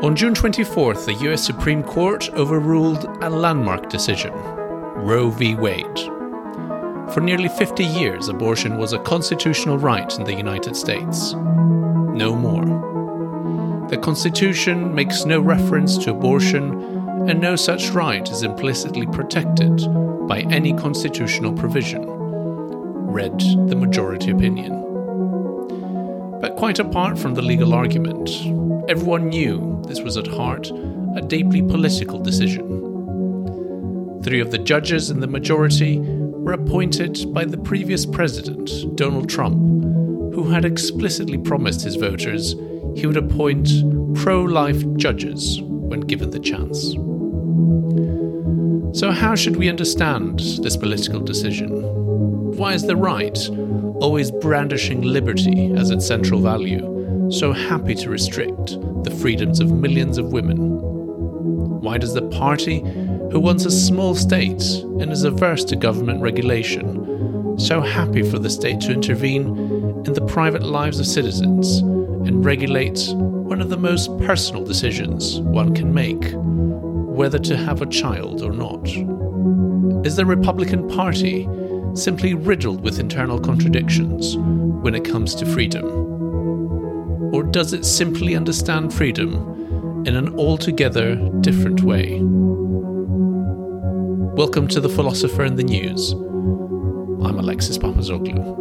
On June 24th, the US Supreme Court overruled a landmark decision, Roe v. Wade. For nearly 50 years, abortion was a constitutional right in the United States. No more. The Constitution makes no reference to abortion, and no such right is implicitly protected by any constitutional provision, read the majority opinion. But quite apart from the legal argument, everyone knew this was at heart a deeply political decision. 3 of the judges in the majority were appointed by the previous president, Donald Trump, who had explicitly promised his voters he would appoint pro-life judges when given the chance. So how should we understand this political decision? Why is the right, always brandishing liberty as its central value, so happy to restrict the freedoms of millions of women? Why does the party, who wants a small state and is averse to government regulation, so happy for the state to intervene in the private lives of citizens and regulate one of the most personal decisions one can make, whether to have a child or not? Is the Republican Party simply riddled with internal contradictions when it comes to freedom? Or does it simply understand freedom in an altogether different way? Welcome to The Philosopher in the News. I'm Alexis Papazoglou.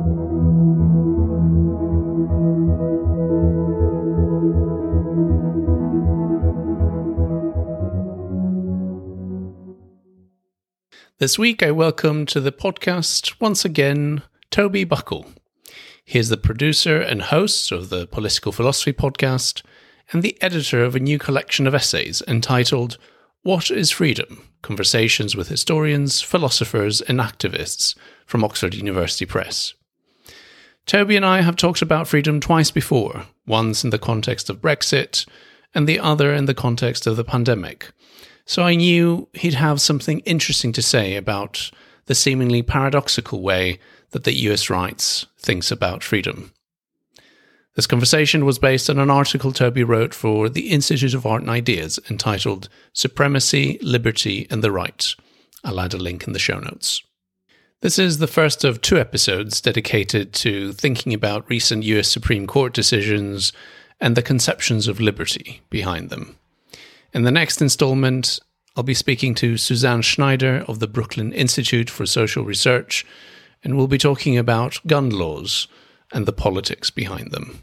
This week I welcome to the podcast once again Toby Buckle. He is the producer and host of the Political Philosophy podcast and the editor of a new collection of essays entitled What is Freedom? Conversations with Historians, Philosophers and Activists from Oxford University Press. Toby and I have talked about freedom twice before, once in the context of Brexit and the other in the context of the pandemic. So I knew he'd have something interesting to say about the seemingly paradoxical way that the US right thinks about freedom. This conversation was based on an article Toby wrote for the Institute of Art and Ideas entitled Supremacy, Liberty and the Right. I'll add a link in the show notes. This is the first of 2 episodes dedicated to thinking about recent US Supreme Court decisions and the conceptions of liberty behind them. In the next installment, I'll be speaking to Suzanne Schneider of the Brooklyn Institute for Social Research, and we'll be talking about gun laws and the politics behind them.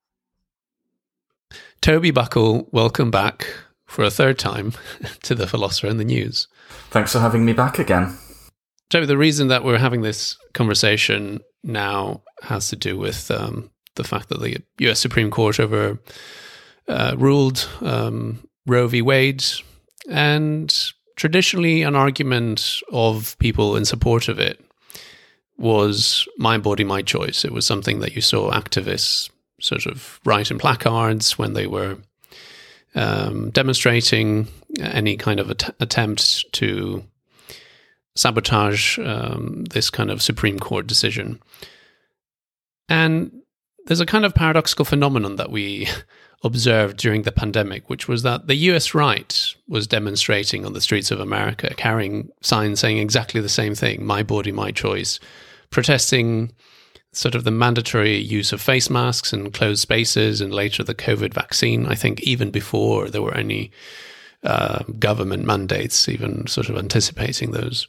Toby Buckle, welcome back for a 3rd time to The Philosopher in the News. Thanks for having me back again. Toby, the reason that we're having this conversation now has to do with the fact that the US Supreme Court ruled Roe v. Wade, and traditionally an argument of people in support of it was my body, my choice. It was something that you saw activists sort of write in placards when they were demonstrating any kind of attempt to sabotage this kind of Supreme Court decision. And there's a kind of paradoxical phenomenon that we observed during the pandemic, which was that the US right was demonstrating on the streets of America, carrying signs saying exactly the same thing, my body, my choice, protesting sort of the mandatory use of face masks and closed spaces, and later the COVID vaccine, I think even before there were any government mandates, even sort of anticipating those.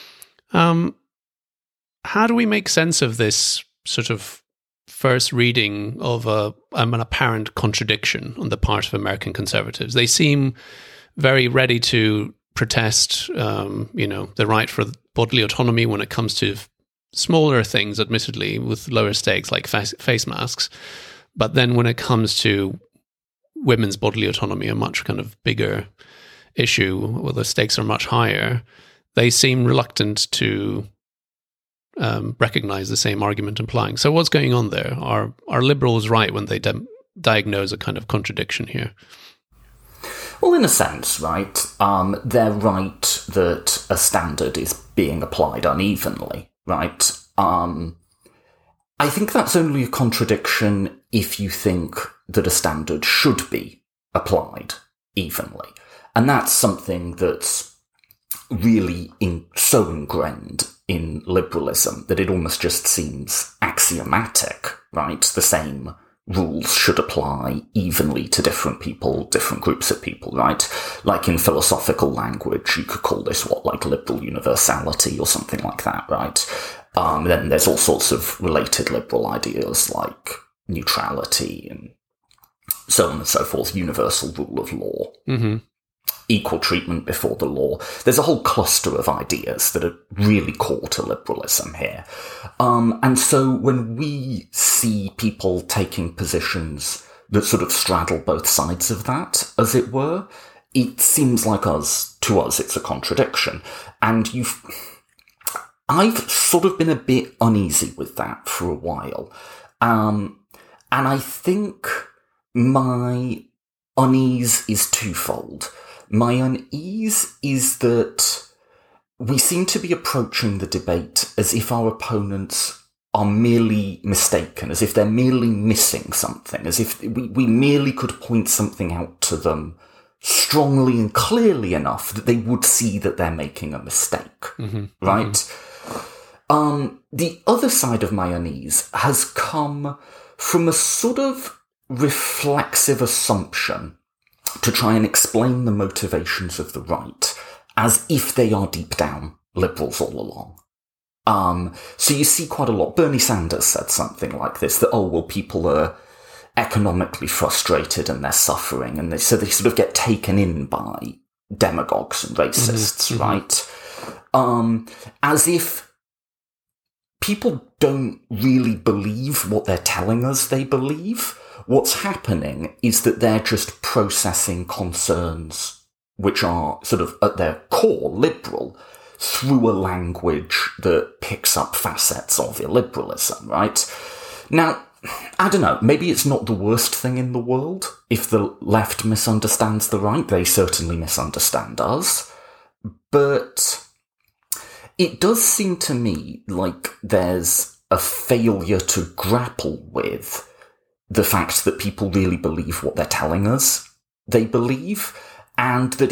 How do we make sense of this sort of first reading of an apparent contradiction on the part of American conservatives? They seem very ready to protest, the right for bodily autonomy when it comes to smaller things, admittedly, with lower stakes like face masks. But then when it comes to women's bodily autonomy, a much kind of bigger issue where the stakes are much higher, they seem reluctant to recognize the same argument implying. So what's going on there? Are liberals right when they diagnose a kind of contradiction here? Well, in a sense, right, they're right that a standard is being applied unevenly, right? I think that's only a contradiction if you think that a standard should be applied evenly. And that's something that's really so ingrained in liberalism that it almost just seems axiomatic, right? The same rules should apply evenly to different people, different groups of people, right? Like in philosophical language, you could call this like liberal universality or something like that, right? Then there's all sorts of related liberal ideas like neutrality and so on and so forth, universal rule of law. Mm-hmm. Equal treatment before the law. There's a whole cluster of ideas that are really core to liberalism here. And so when we see people taking positions that sort of straddle both sides of that, as it were, it seems like to us, it's a contradiction. And I've sort of been a bit uneasy with that for a while. And I think my unease is twofold. My unease is that we seem to be approaching the debate as if our opponents are merely mistaken, as if they're merely missing something, as if we merely could point something out to them strongly and clearly enough that they would see that they're making a mistake, right? Mm-hmm. The other side of my unease has come from a sort of reflexive assumption to try and explain the motivations of the right as if they are deep down liberals all along. So you see quite a lot. Bernie Sanders said something like this, that, people are economically frustrated and they're suffering, and so they sort of get taken in by demagogues and racists, right? As if people don't really believe what they're telling us they believe. What's happening is that they're just processing concerns which are sort of at their core liberal through a language that picks up facets of illiberalism, right? Now, I don't know, maybe it's not the worst thing in the world if the left misunderstands the right. They certainly misunderstand us. But it does seem to me like there's a failure to grapple with the fact that people really believe what they're telling us they believe, and that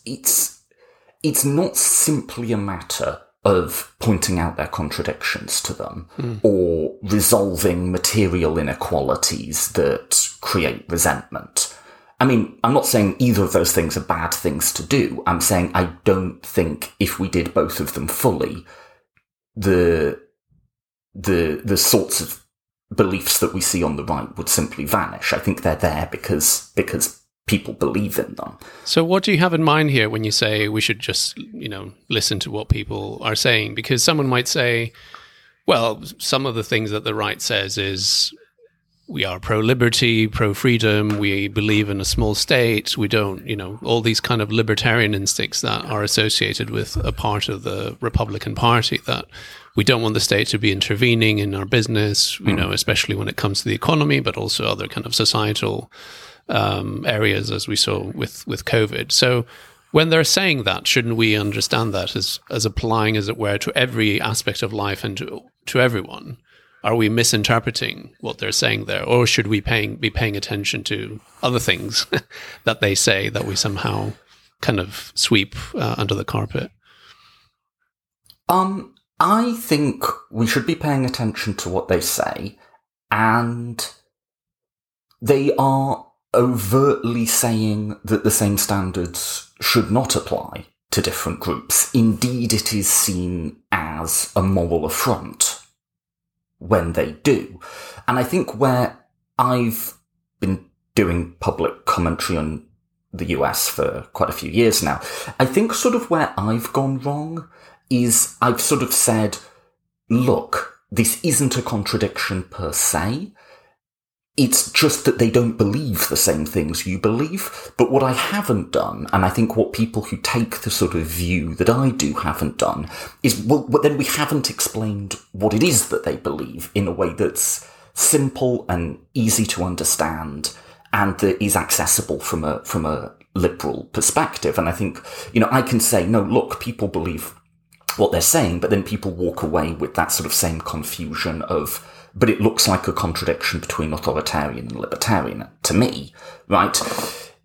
it's not simply a matter of pointing out their contradictions to them or resolving material inequalities that create resentment. I mean, I'm not saying either of those things are bad things to do. I'm saying I don't think if we did both of them fully, the sorts of beliefs that we see on the right would simply vanish. I think they're there because people believe in them. So what do you have in mind here when you say we should just, listen to what people are saying? Because someone might say, well, some of the things that the right says is we are pro-liberty, pro-freedom, we believe in a small state, we don't, all these kind of libertarian instincts that are associated with a part of the Republican Party, that we don't want the state to be intervening in our business, especially when it comes to the economy, but also other kind of societal areas, as we saw with COVID. So when they're saying that, shouldn't we understand that as applying, as it were, to every aspect of life and to everyone? Are we misinterpreting what they're saying there, or should we be paying attention to other things that they say that we somehow kind of sweep under the carpet? I think we should be paying attention to what they say, and they are overtly saying that the same standards should not apply to different groups. Indeed, it is seen as a moral affront when they do. And I think where I've been doing public commentary on the US for quite a few years now, I think sort of where I've gone wrong is I've sort of said, look, this isn't a contradiction per se. It's just that they don't believe the same things you believe. But what I haven't done, and I think what people who take the sort of view that I do haven't done, is, well, then we haven't explained what it is that they believe in a way that's simple and easy to understand and that is accessible from a liberal perspective. And I think, I can say, no, look, people believe what they're saying, but then people walk away with that sort of same confusion of, but it looks like a contradiction between authoritarian and libertarian to me, right?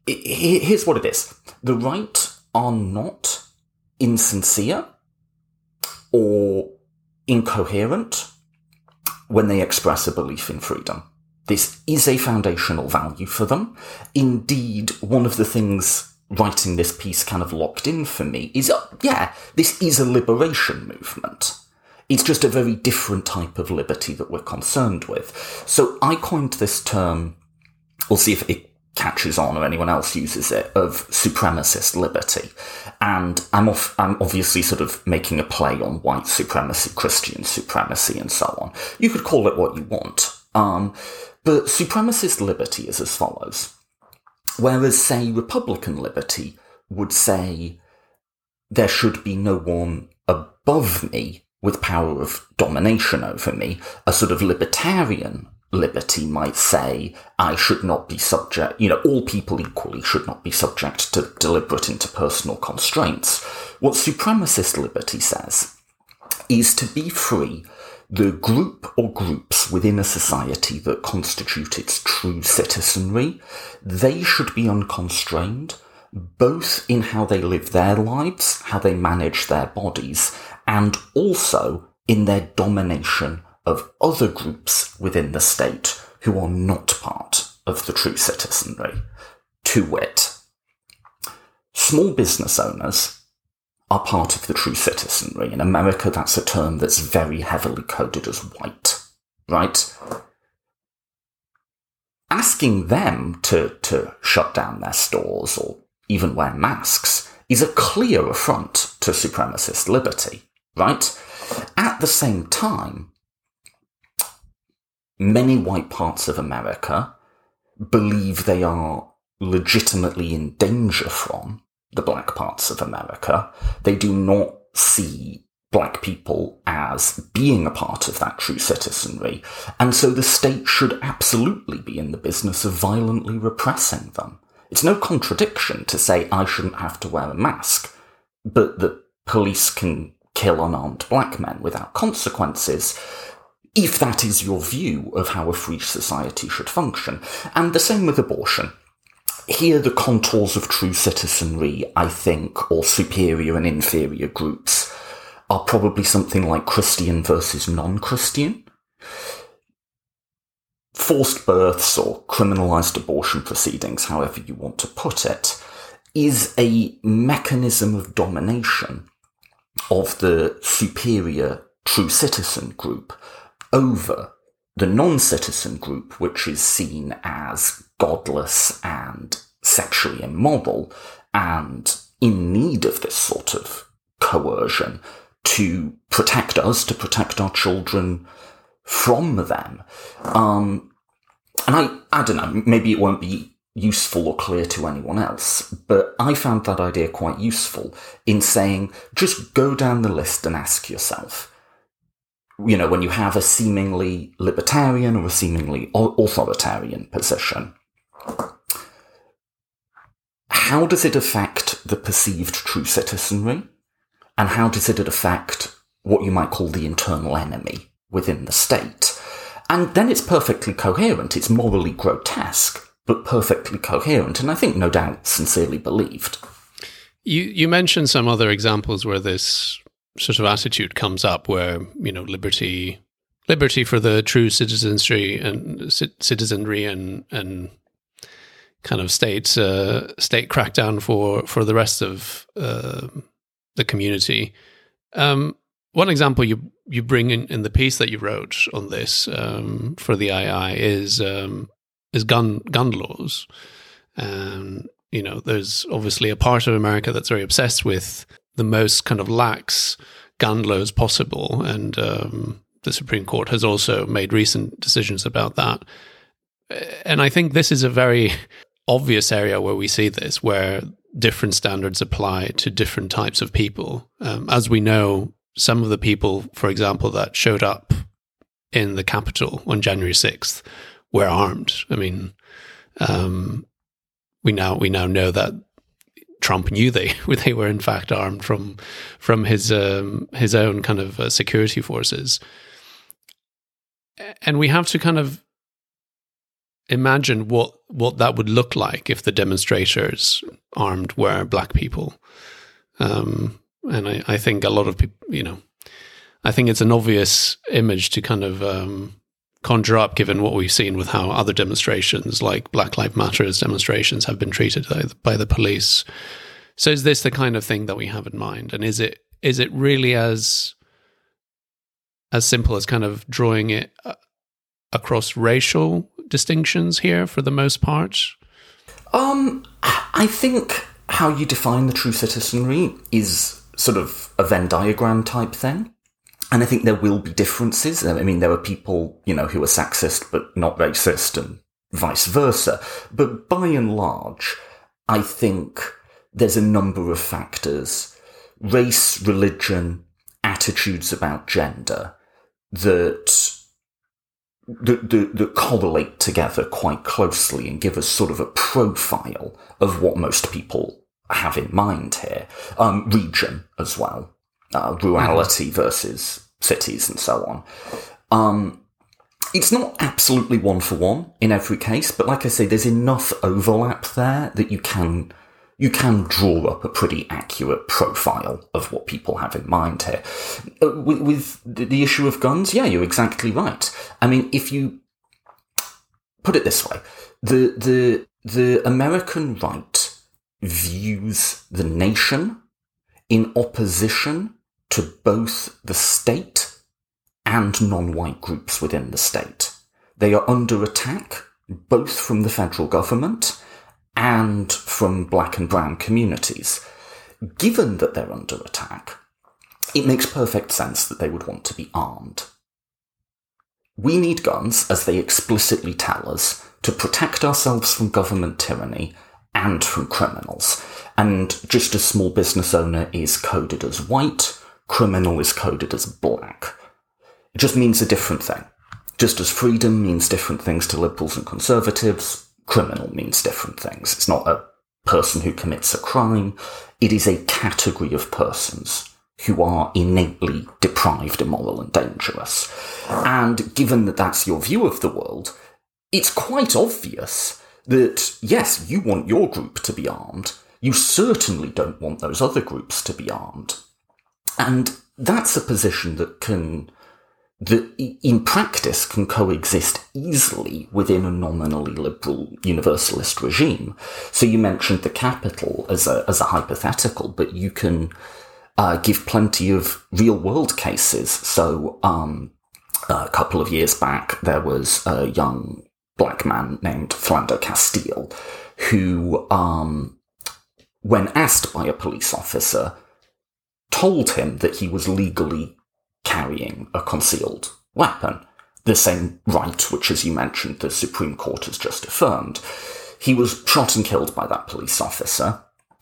Here's what it is. The right are not insincere or incoherent when they express a belief in freedom. This is a foundational value for them. Indeed, one of the things writing this piece kind of locked in for me is, this is a liberation movement. It's just a very different type of liberty that we're concerned with. So I coined this term, we'll see if it catches on or anyone else uses it, of supremacist liberty. And I'm obviously sort of making a play on white supremacy, Christian supremacy, and so on. You could call it what you want. But supremacist liberty is as follows. Whereas, say, Republican liberty would say there should be no one above me with power of domination over me, a sort of libertarian liberty might say I should not be subject, all people equally should not be subject to deliberate interpersonal constraints. What supremacist liberty says is to be free, the group or groups within a society that constitute its true citizenry, they should be unconstrained, both in how they live their lives, how they manage their bodies, and also in their domination of other groups within the state who are not part of the true citizenry. To wit, small business owners are part of the true citizenry. In America, that's a term that's very heavily coded as white, right? Asking them to shut down their stores or even wear masks is a clear affront to supremacist liberty, right? At the same time, many white parts of America believe they are legitimately in danger from the black parts of America. They do not see black people as being a part of that true citizenry, and so the state should absolutely be in the business of violently repressing them. It's no contradiction to say I shouldn't have to wear a mask, but the police can kill unarmed black men without consequences, if that is your view of how a free society should function. And the same with abortion. Here, the contours of true citizenry, I think, or superior and inferior groups, are probably something like Christian versus non-Christian. Forced births or criminalized abortion proceedings, however you want to put it, is a mechanism of domination of the superior true citizen group over the non-citizen group, which is seen as godless and sexually immoral and in need of this sort of coercion to protect us, to protect our children from them. And I don't know, maybe it won't be useful or clear to anyone else, but I found that idea quite useful in saying, just go down the list and ask yourself, when you have a seemingly libertarian or a seemingly authoritarian position, how does it affect the perceived true citizenry? And how does it affect what you might call the internal enemy within the state? And then it's perfectly coherent. It's morally grotesque, but perfectly coherent, and I think no doubt sincerely believed. You mentioned some other examples where this sort of attitude comes up, where liberty for the true citizenry and kind of state crackdown for the rest of the community. One example you bring in the piece that you wrote on this for the II is gun laws. There's obviously a part of America that's very obsessed with the most kind of lax gun laws possible, and the Supreme Court has also made recent decisions about that. And I think this is a very obvious area where we see this, where different standards apply to different types of people. As we know, some of the people, for example, that showed up in the Capitol on January 6th were armed. I mean, we now know that Trump knew they were in fact armed from his own kind of security forces, and we have to kind of imagine what that would look like if the demonstrators armed were black people. And I think a lot of people, I think it's an obvious image to kind of conjure up, given what we've seen with how other demonstrations, like Black Lives Matter's demonstrations, have been treated by the police. So is this the kind of thing that we have in mind? And is it really as simple as kind of drawing it across racial distinctions here for the most part? I think how you define the true citizenry is sort of a Venn diagram type thing. And I think there will be differences. I mean, there are people, who are sexist but not racist and vice versa. But by and large, I think there's a number of factors, race, religion, attitudes about gender, that correlate together quite closely and give us sort of a profile of what most people have in mind here. Region as well, rurality versus cities and so on. It's not absolutely one for one in every case, but like I say, there's enough overlap there that you can draw up a pretty accurate profile of what people have in mind here. With the issue of guns, yeah, you're exactly right. I mean, if you put it this way, the American right views the nation in opposition to both the state and non-white groups within the state. They are under attack both from the federal government and from black and brown communities. Given that they're under attack, it makes perfect sense that they would want to be armed. We need guns, as they explicitly tell us, to protect ourselves from government tyranny and from criminals. And just as small business owner is coded as white, criminal is coded as black. It just means a different thing. Just as freedom means different things to liberals and conservatives, criminal means different things. It's not a person who commits a crime. It is a category of persons who are innately deprived, immoral, and dangerous. And given that that's your view of the world, it's quite obvious that, yes, you want your group to be armed. You certainly don't want those other groups to be armed. And that's a position that in practice can coexist easily within a nominally liberal universalist regime. So you mentioned the Capitol as a hypothetical, but you can give plenty of real-world cases. So a couple of years back, there was a young black man named Philando Castile who, when asked by a police officer, told him that he was legally carrying a concealed weapon, the same right which, as you mentioned, the Supreme Court has just affirmed. He was shot and killed by that police officer,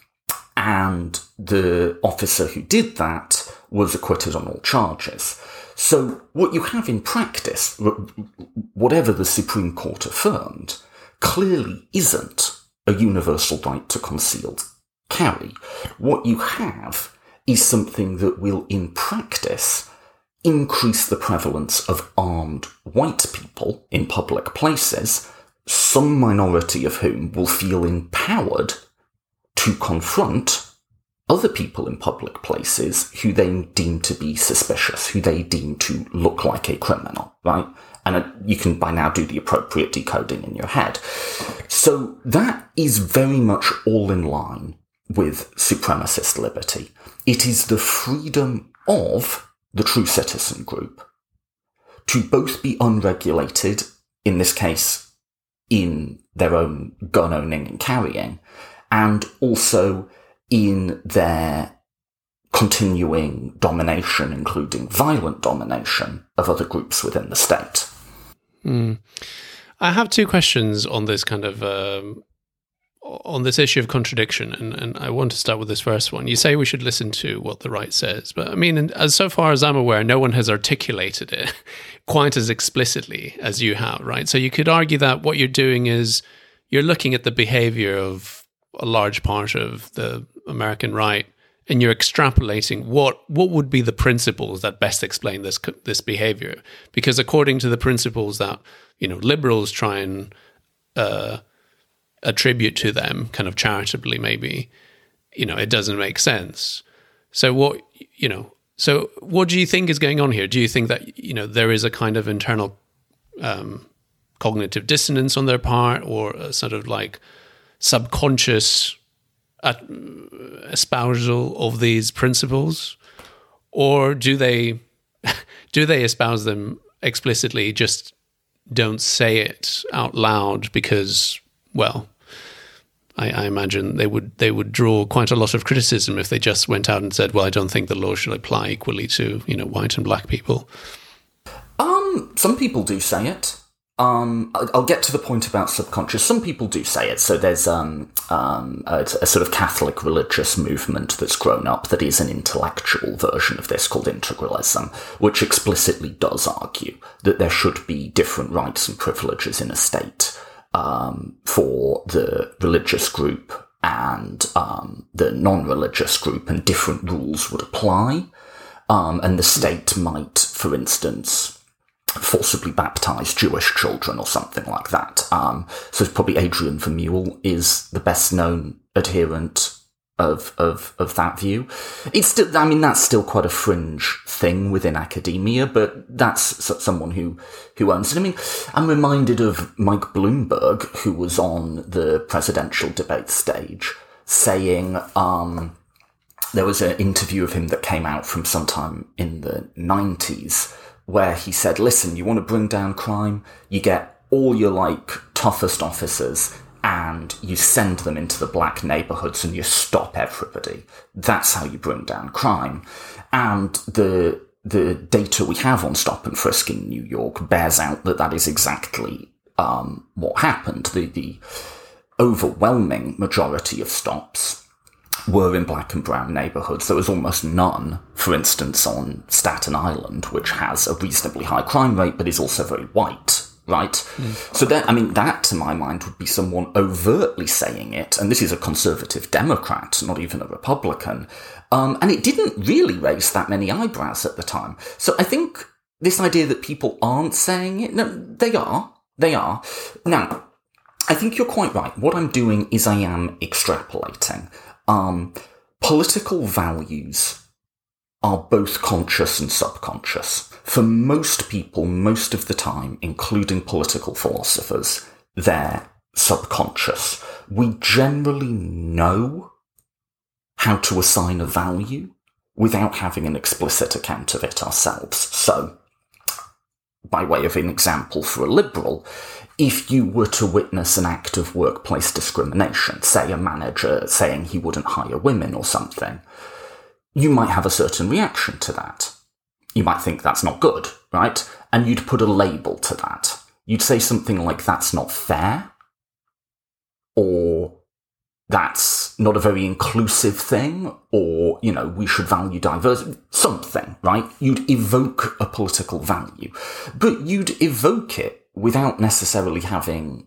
and the officer who did that was acquitted on all charges. So what you have in practice, whatever the Supreme Court affirmed, clearly isn't a universal right to concealed carry. What you have is something that will, in practice, increase the prevalence of armed white people in public places, some minority of whom will feel empowered to confront other people in public places who they deem to be suspicious, who they deem to look like a criminal, right? And you can by now do the appropriate decoding in your head. So that is very much all in line with supremacist liberty. It is the freedom of the true citizen group to both be unregulated, in this case, in their own gun owning and carrying, and also in their continuing domination, including violent domination, of other groups within the state. I have two questions on this kind of on this issue of contradiction, and I want to start with this first one. You say we should listen to what the right says, but I mean, as so far as I'm aware, no one has articulated it quite as explicitly as you have, right? So you could argue that what you're doing is you're looking at the behavior of a large part of the American right, and you're extrapolating what would be the principles that best explain this behavior. Because according to the principles that liberals try and attribute to them, kind of charitably maybe, it doesn't make sense. So what do you think is going on here? Do you think that, there is a kind of internal cognitive dissonance on their part, or a sort of like subconscious espousal of these principles? Or do they espouse them explicitly, just don't say it out loud because, well, I imagine they would draw quite a lot of criticism if they just went out and said, well, I don't think the law should apply equally to, white and black people. Some people do say it. I'll get to the point about subconscious. Some people do say it. So there's a sort of Catholic religious movement that's grown up that is an intellectual version of this called integralism, which explicitly does argue that there should be different rights and privileges in a state for the religious group and the non-religious group, and different rules would apply. And the state might, for instance, forcibly baptise Jewish children or something like that. So probably Adrian Vermeule is the best known adherent of that view. It's still, that's still quite a fringe thing within academia, but that's someone who owns it. I'm reminded of Mike Bloomberg, who was on the presidential debate stage, saying, there was an interview of him that came out from sometime in the 90s, where he said, listen, you want to bring down crime? You get all your, toughest officers and you send them into the black neighbourhoods and you stop everybody. That's how you bring down crime. And the data we have on stop and frisk in New York bears out that is exactly what happened. The overwhelming majority of stops were in black and brown neighbourhoods. There was almost none, for instance, on Staten Island, which has a reasonably high crime rate, but is also very white, right? So that, to my mind, would be someone overtly saying it, and this is a conservative Democrat, not even a Republican, and it didn't really raise that many eyebrows at the time. So I think this idea that people aren't saying it, no, they are. Now, I think you're quite right. What I'm doing is I am extrapolating. Political values are both conscious and subconscious. For most people, most of the time, including political philosophers, they're subconscious. We generally know how to assign a value without having an explicit account of it ourselves. So, by way of an example for a liberal, if you were to witness an act of workplace discrimination, say a manager saying he wouldn't hire women or something, you might have a certain reaction to that. You might think that's not good, right? And you'd put a label to that. You'd say something like, that's not fair, or that's not a very inclusive thing, or, we should value diversity, something, right? You'd evoke a political value, but you'd evoke it without necessarily having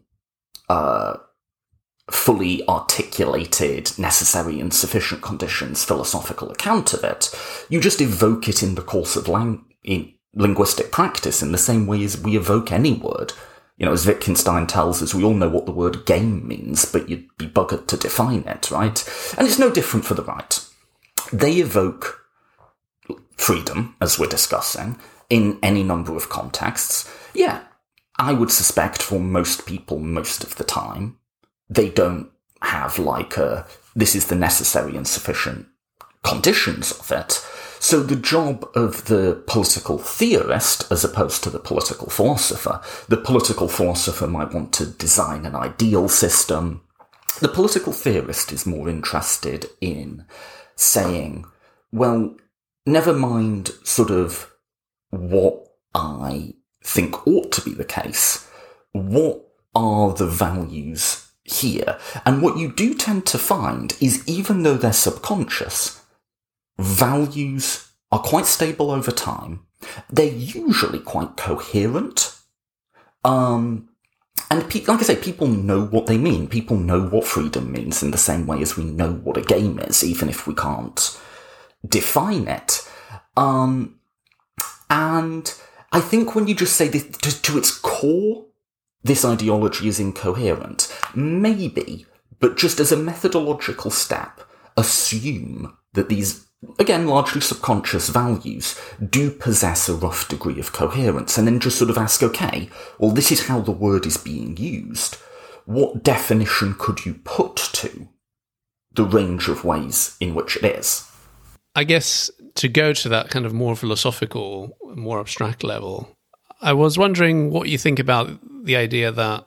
fully articulated, necessary and sufficient conditions philosophical account of it. You just evoke it in the course of linguistic practice in the same way as we evoke any word. As Wittgenstein tells us, we all know what the word game means, but you'd be buggered to define it, right? And it's no different for the right. They evoke freedom, as we're discussing, in any number of contexts. Yeah, I would suspect for most people, most of the time, they don't have this is the necessary and sufficient conditions of it. So the job of the political theorist, as opposed to the political philosopher, the political philosopher might want to design an ideal system. The political theorist is more interested in saying, well, never mind sort of what I think ought to be the case. What are the values here? And what you do tend to find is, even though they're subconscious, values are quite stable over time. They're usually quite coherent. And like I say, people know what they mean. People know what freedom means in the same way as we know what a game is, even if we can't define it. And I think when you just say this to its core, this ideology is incoherent? Maybe, but just as a methodological step, assume that these, again, largely subconscious values do possess a rough degree of coherence, and then just sort of ask, okay, well, this is how the word is being used. What definition could you put to the range of ways in which it is? I guess to go to that kind of more philosophical, more abstract level, I was wondering what you think about the idea that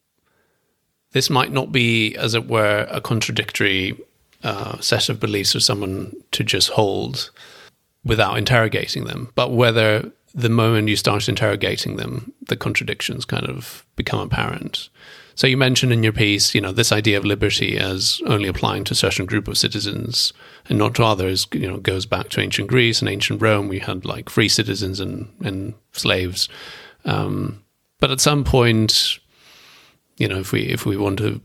this might not be, as it were, a contradictory set of beliefs for someone to just hold without interrogating them, but whether the moment you start interrogating them, the contradictions kind of become apparent. So you mentioned in your piece, this idea of liberty as only applying to a certain group of citizens and not to others, goes back to ancient Greece and ancient Rome. We had like free citizens and slaves. But at some point, if we want to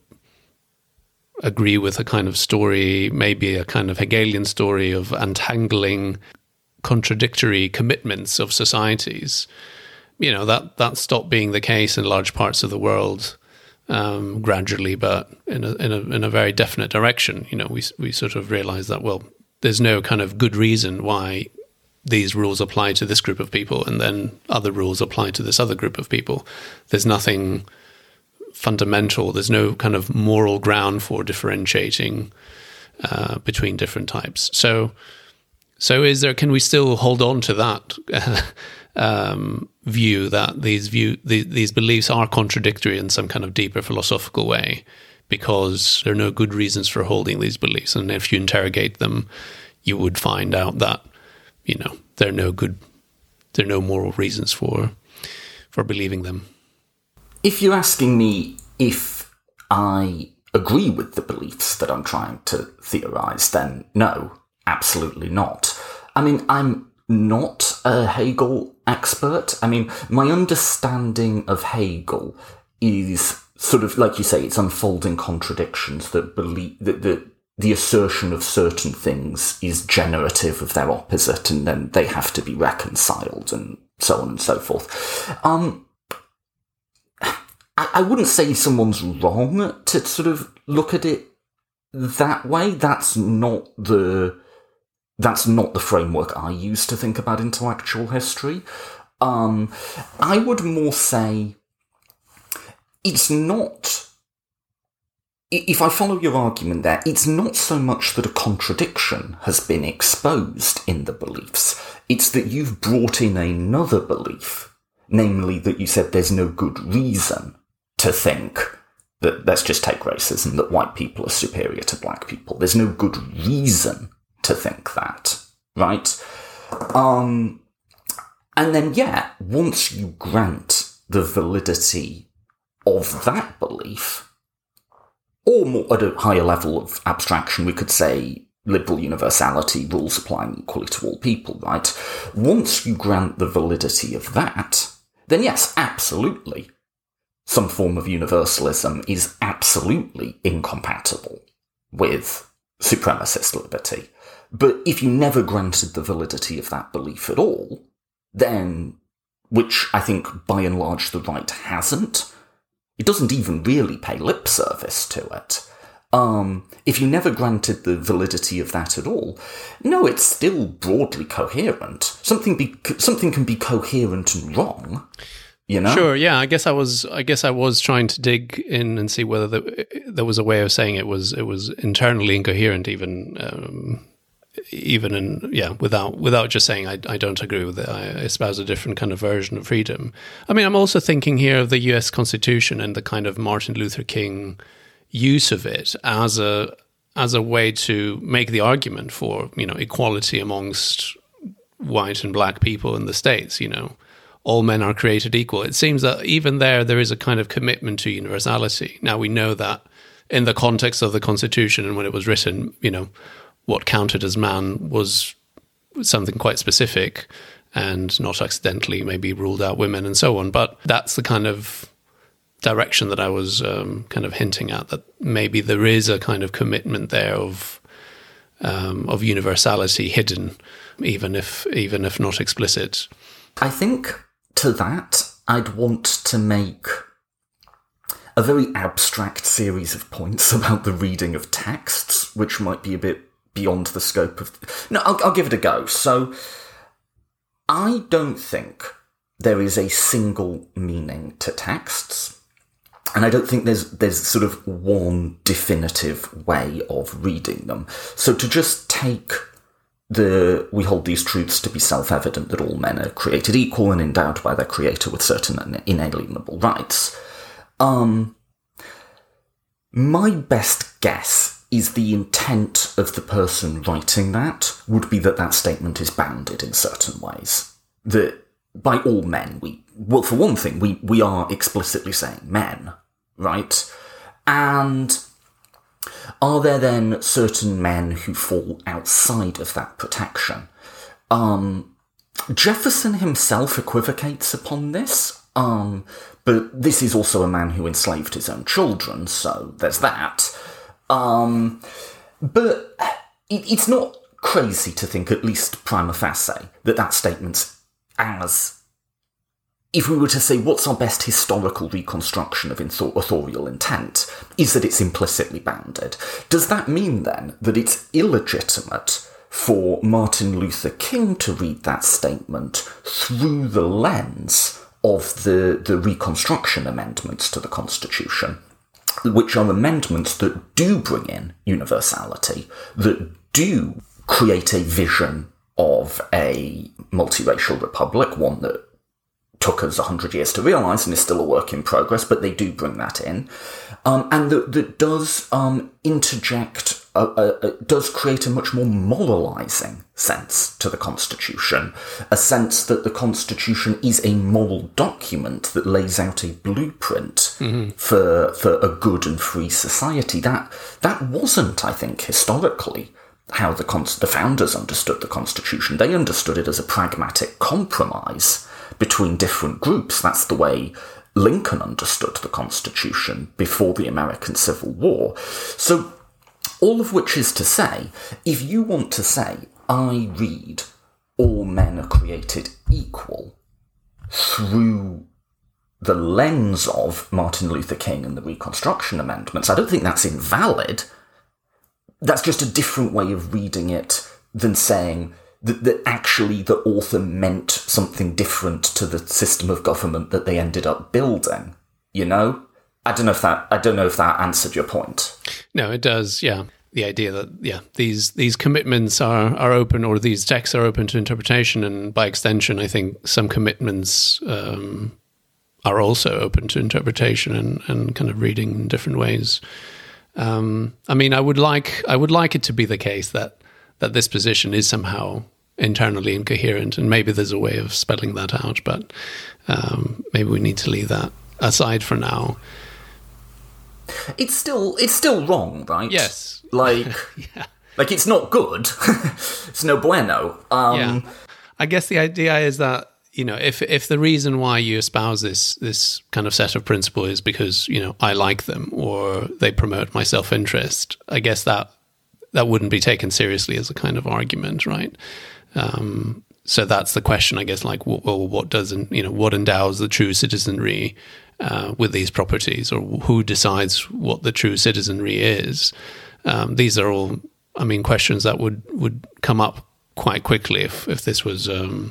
agree with a kind of story, maybe a kind of Hegelian story of untangling contradictory commitments of societies, that stopped being the case in large parts of the world. Gradually, but in a very definite direction. We sort of realize that, well, there's no kind of good reason why these rules apply to this group of people and then other rules apply to this other group of people. There's nothing fundamental. There's no kind of moral ground for differentiating between different types. So can we still hold on to that view that these beliefs are contradictory in some kind of deeper philosophical way, because there are no good reasons for holding these beliefs, and if you interrogate them, you would find out that there are no moral reasons for believing them. If you're asking me if I agree with the beliefs that I'm trying to theorize, then no, absolutely not. I mean, I'm not a Hegel expert. I mean, my understanding of Hegel is sort of, like you say, it's unfolding contradictions that believe that the assertion of certain things is generative of their opposite, and then they have to be reconciled, and so on and so forth. I wouldn't say someone's wrong to sort of look at it that way. That's not the framework I use to think about intellectual history. I would more say it's not, if I follow your argument there, it's not so much that a contradiction has been exposed in the beliefs. It's that you've brought in another belief, namely that you said there's no good reason to think that, let's just take racism, that white people are superior to black people. There's no good reason to think that, right? And then, yeah, once you grant the validity of that belief, or more at a higher level of abstraction, we could say liberal universality, rules applying equally to all people, right? Once you grant the validity of that, then yes, absolutely, some form of universalism is absolutely incompatible with supremacist liberty. But if you never granted the validity of that belief at all, then, which I think by and large the right hasn't, it doesn't even really pay lip service to it. If you never granted the validity of that at all, no, it's still broadly coherent. Something can be coherent and wrong. Sure, yeah. I guess I was trying to dig in and see whether there was a way of saying it was internally incoherent, even without just saying I don't agree with it. I espouse a different kind of version of freedom. I mean, I'm also thinking here of the U.S. Constitution and the kind of Martin Luther King use of it as a way to make the argument for equality amongst white and black people in the States. All men are created equal. It seems that even there is a kind of commitment to universality. Now, we know that in the context of the Constitution and when it was written, what counted as man was something quite specific and not accidentally maybe ruled out women and so on. But that's the kind of direction that I was kind of hinting at, that maybe there is a kind of commitment there of universality hidden, even if not explicit. I think to that, I'd want to make a very abstract series of points about the reading of texts, which might be a bit beyond the scope of... No, I'll give it a go. So, I don't think there is a single meaning to texts, and I don't think there's sort of one definitive way of reading them. So to just take we hold these truths to be self-evident that all men are created equal and endowed by their creator with certain inalienable rights. My best guess is the intent of the person writing that would be that statement is bounded in certain ways. That by all men, well, for one thing, we are explicitly saying men, right? And are there then certain men who fall outside of that protection? Jefferson himself equivocates upon this, but this is also a man who enslaved his own children, so there's that. But it's not crazy to think, at least prima facie, that statement's as... If we were to say, what's our best historical reconstruction of authorial intent, is that it's implicitly bounded. Does that mean, then, that it's illegitimate for Martin Luther King to read that statement through the lens of the Reconstruction Amendments to the Constitution, which are amendments that do bring in universality, that do create a vision of a multiracial republic, one that took us 100 years to realise and is still a work in progress, but they do bring that in. And that does interject, does create a much more moralising sense to the Constitution, a sense that the Constitution is a moral document that lays out a blueprint for a good and free society. That wasn't, I think, historically how the founders understood the Constitution. They understood it as a pragmatic compromise between different groups. That's the way Lincoln understood the Constitution before the American Civil War. So, all of which is to say, if you want to say, I read all men are created equal through the lens of Martin Luther King and the Reconstruction Amendments, I don't think that's invalid. That's just a different way of reading it than saying that actually the author meant something different to the system of government that they ended up building. You know? I don't know if that answered your point. No, it does, yeah. The idea that, these commitments are open, or these texts are open to interpretation, and by extension, I think some commitments are also open to interpretation and kind of reading in different ways. I mean, I would like it to be the case that this position is somehow internally incoherent, and maybe there's a way of spelling that out, but maybe we need to leave that aside for now. It's still wrong, right? Yes. Like, like it's not good. It's no bueno. I guess the idea is that, you know, if the reason why you espouse this kind of set of principles is because, you know, I like them or they promote my self-interest, I guess that wouldn't be taken seriously as a kind of argument, right? So that's the question, I guess, like, well, what endows the true citizenry with these properties, or who decides what the true citizenry is? These are all, I mean, questions that would come up quite quickly if this was,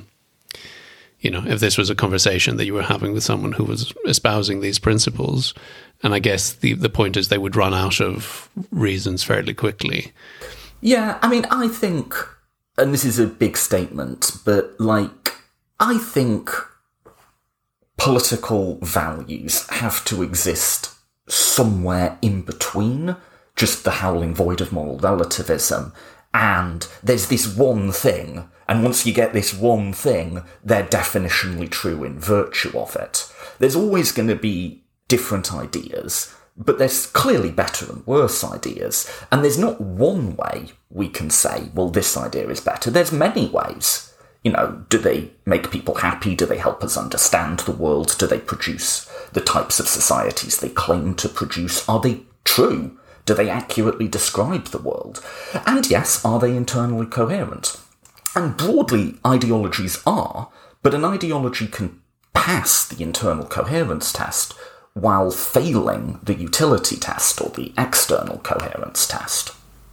if this was a conversation that you were having with someone who was espousing these principles. And I guess the point is they would run out of reasons fairly quickly. Yeah, I mean, I think, and this is a big statement, but, like, I think political values have to exist somewhere in between just the howling void of moral relativism and there's this one thing, and once you get this one thing, they're definitionally true in virtue of it. There's always going to be different ideas, but there's clearly better and worse ideas, and there's not one way we can say, well, this idea is better. There's many ways. You know, do they make people happy? Do they help us understand the world? Do they produce the types of societies they claim to produce? Are they true? Do they accurately describe the world? And yes, are they internally coherent? And broadly, ideologies are, but an ideology can pass the internal coherence test while failing the utility test or the external coherence test.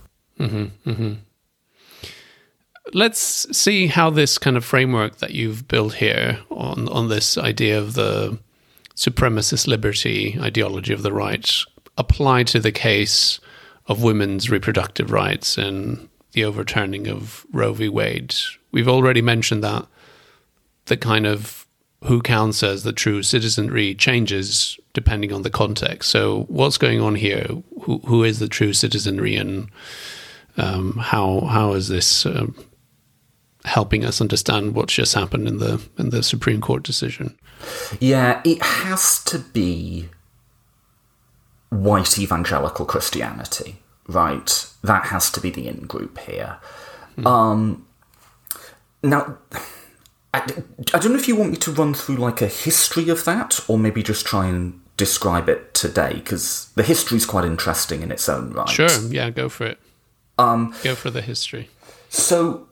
Let's see how this kind of framework that you've built here on this idea of the supremacist liberty ideology of the right apply to the case of women's reproductive rights and the overturning of Roe v. Wade. We've already mentioned that the kind of who counts as the true citizenry changes depending on the context. So what's going on here? Who is the true citizenry, and how is this helping us understand what's just happened in the Supreme Court decision? Yeah, it has to be white evangelical Christianity, right? That has to be the in-group here. Now, I don't know if you want me to run through like a history of that, or maybe just try and describe it today, because the history is quite interesting in its own right. Sure, yeah, go for it. Go for the history. So,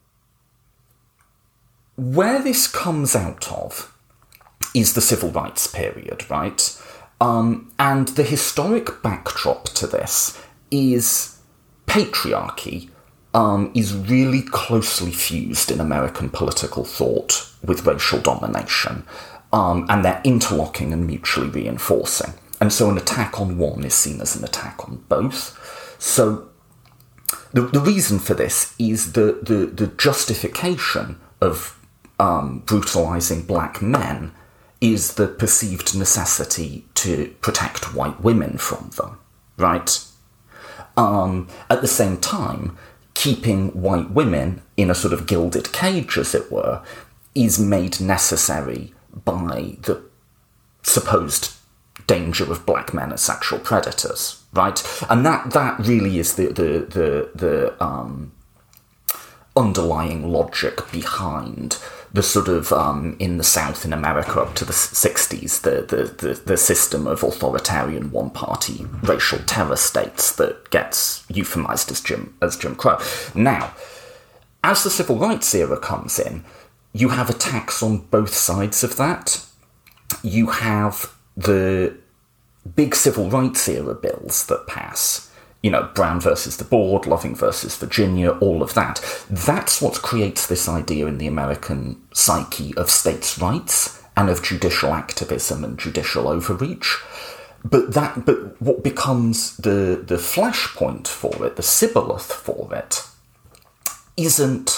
where this comes out of is the civil rights period, right? And the historic backdrop to this is patriarchy is really closely fused in American political thought with racial domination, and they're interlocking and mutually reinforcing. And so an attack on one is seen as an attack on both. So the reason for this is the justification of brutalising black men is the perceived necessity to protect white women from them, right? At the same time, keeping white women in a sort of gilded cage, as it were, is made necessary by the supposed danger of black men as sexual predators, right? And that really is the underlying logic behind the sort of, in the South in America up to the 60s, the system of authoritarian one-party racial terror states that gets euphemized as Jim Crow. Now, as the civil rights era comes in, you have attacks on both sides of that. You have the big civil rights era bills that pass, you know, Brown versus the Board, Loving versus Virginia, all of that. That's what creates this idea in the American psyche of states' rights and of judicial activism and judicial overreach. But what becomes the flashpoint for it, the sibboleth for it, isn't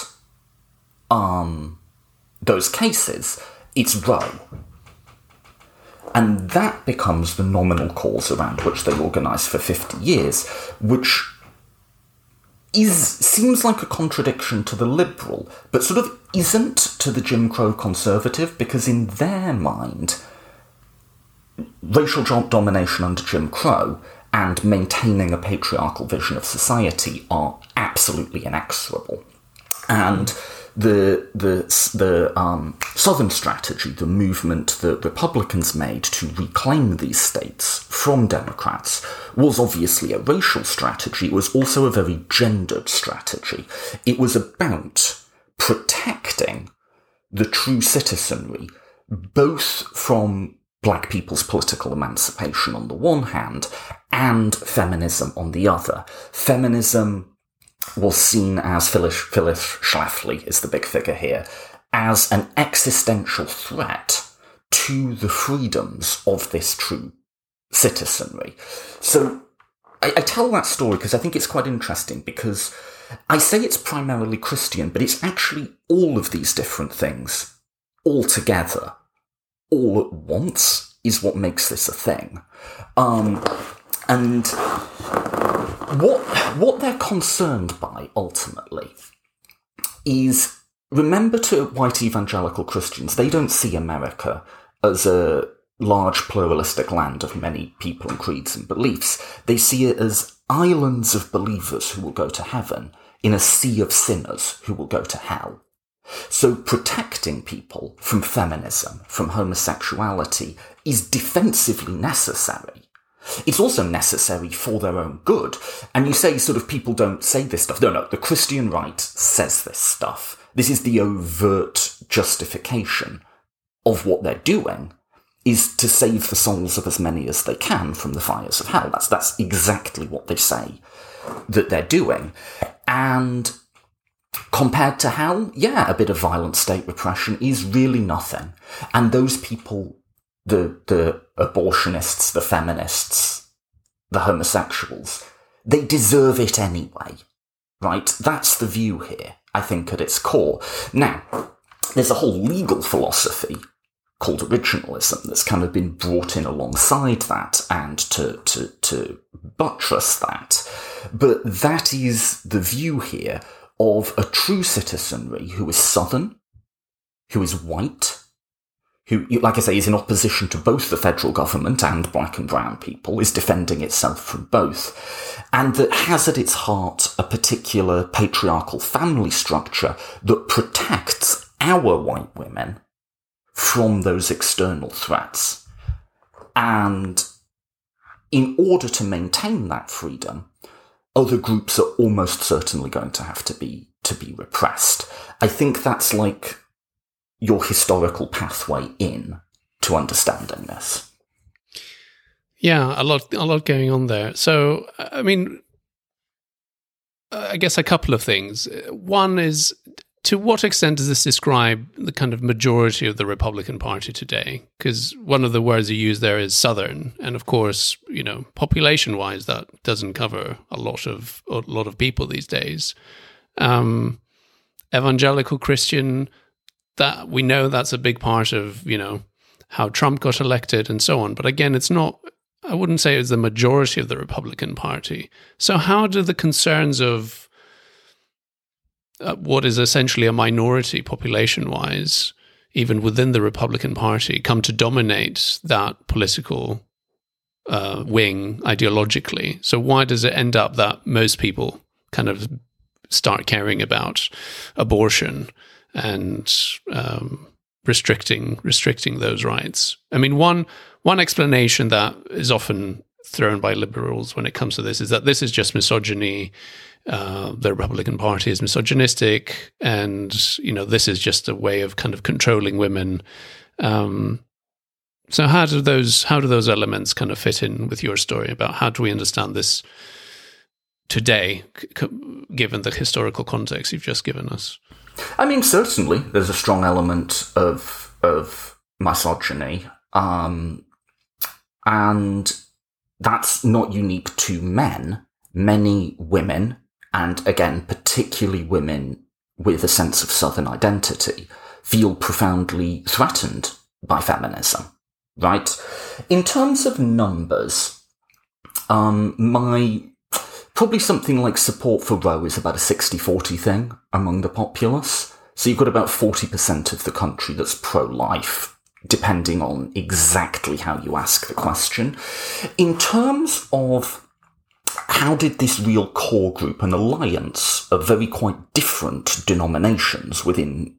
those cases, it's Roe. And that becomes the nominal cause around which they organise for 50 years, which seems like a contradiction to the liberal, but sort of isn't to the Jim Crow conservative, because in their mind, racial domination under Jim Crow and maintaining a patriarchal vision of society are absolutely inexorable. And the Southern strategy, the movement that Republicans made to reclaim these states from Democrats, was obviously a racial strategy. It was also a very gendered strategy. It was about protecting the true citizenry, both from black people's political emancipation on the one hand, and feminism on the other. Feminism was seen as, Phyllis Schlafly is the big figure here, as an existential threat to the freedoms of this true citizenry. So I tell that story because I think it's quite interesting, because I say it's primarily Christian, but it's actually all of these different things all together, all at once, is what makes this a thing. And what they're concerned by, ultimately, is, remember, to white evangelical Christians, they don't see America as a large pluralistic land of many people and creeds and beliefs. They see it as islands of believers who will go to heaven in a sea of sinners who will go to hell. So protecting people from feminism, from homosexuality, is defensively necessary. It's also necessary for their own good. And you say sort of people don't say this stuff. No, the Christian right says this stuff. This is the overt justification of what they're doing. is to save the souls of as many as they can from the fires of hell. That's exactly what they say that they're doing. And compared to hell, yeah, a bit of violent state repression is really nothing. And those people, the abortionists, the feminists, the homosexuals, they deserve it anyway, right? That's the view here, I think, at its core. Now, there's a whole legal philosophy called originalism that's kind of been brought in alongside that and to buttress that. But that is the view here of a true citizenry who is Southern, who is white, who, like I say, is in opposition to both the federal government and black and brown people, is defending itself from both, and that has at its heart a particular patriarchal family structure that protects our white women from those external threats. And in order to maintain that freedom, other groups are almost certainly going to have to be repressed. I think that's like your historical pathway in to understanding this. Yeah, a lot going on there. So, I mean, I guess a couple of things. One is, to what extent does this describe the kind of majority of the Republican Party today? Because one of the words you use there is Southern, and of course, you know, population-wise, that doesn't cover a lot of people these days. Evangelical Christian, that we know that's a big part of, you know, how Trump got elected and so on. But again, it's not, I wouldn't say it's the majority of the Republican Party. So how do the concerns of what is essentially a minority population-wise, even within the Republican Party, come to dominate that political wing ideologically? So why does it end up that most people kind of start caring about abortion and restricting those rights? I mean, one explanation that is often thrown by liberals when it comes to this is that this is just misogyny. The Republican Party is misogynistic, and you know, this is just a way of kind of controlling women. So how do those elements kind of fit in with your story about how do we understand this today, given the historical context you've just given us? I mean, certainly there's a strong element of misogyny, and that's not unique to men. Many women, and again, particularly women with a sense of Southern identity, feel profoundly threatened by feminism, right? In terms of numbers, probably something like support for Roe is about a 60-40 thing among the populace. So you've got about 40% of the country that's pro-life, depending on exactly how you ask the question. In terms of how did this real core group, an alliance of very quite different denominations within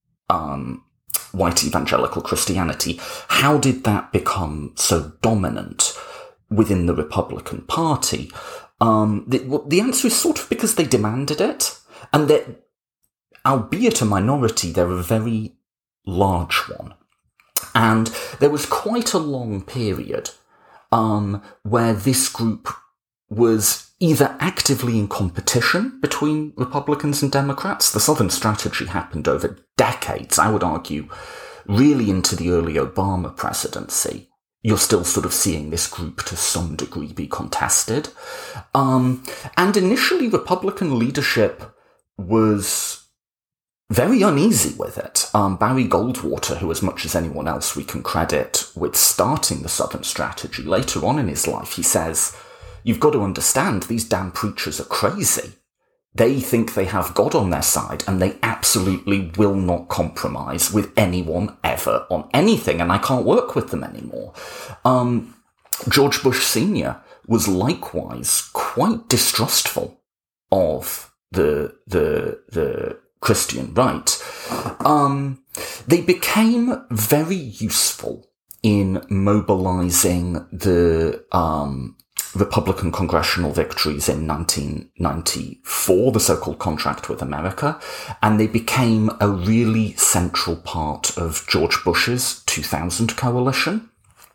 white evangelical Christianity, how did that become so dominant within the Republican Party? The answer is sort of because they demanded it, and that, albeit a minority, they're a very large one. And there was quite a long period where this group was either actively in competition between Republicans and Democrats. The Southern strategy happened over decades, I would argue, really into the early Obama presidency. You're still sort of seeing this group to some degree be contested. And initially, Republican leadership was very uneasy with it. Barry Goldwater, who as much as anyone else we can credit with starting the Southern strategy, later on in his life, he says, "You've got to understand, these damn preachers are crazy. They think they have God on their side, and they absolutely will not compromise with anyone ever on anything, and I can't work with them anymore." George Bush Sr. was likewise quite distrustful of the Christian right. They became very useful in mobilizing the Republican congressional victories in 1994, the so-called Contract with America, and they became a really central part of George Bush's 2000 coalition.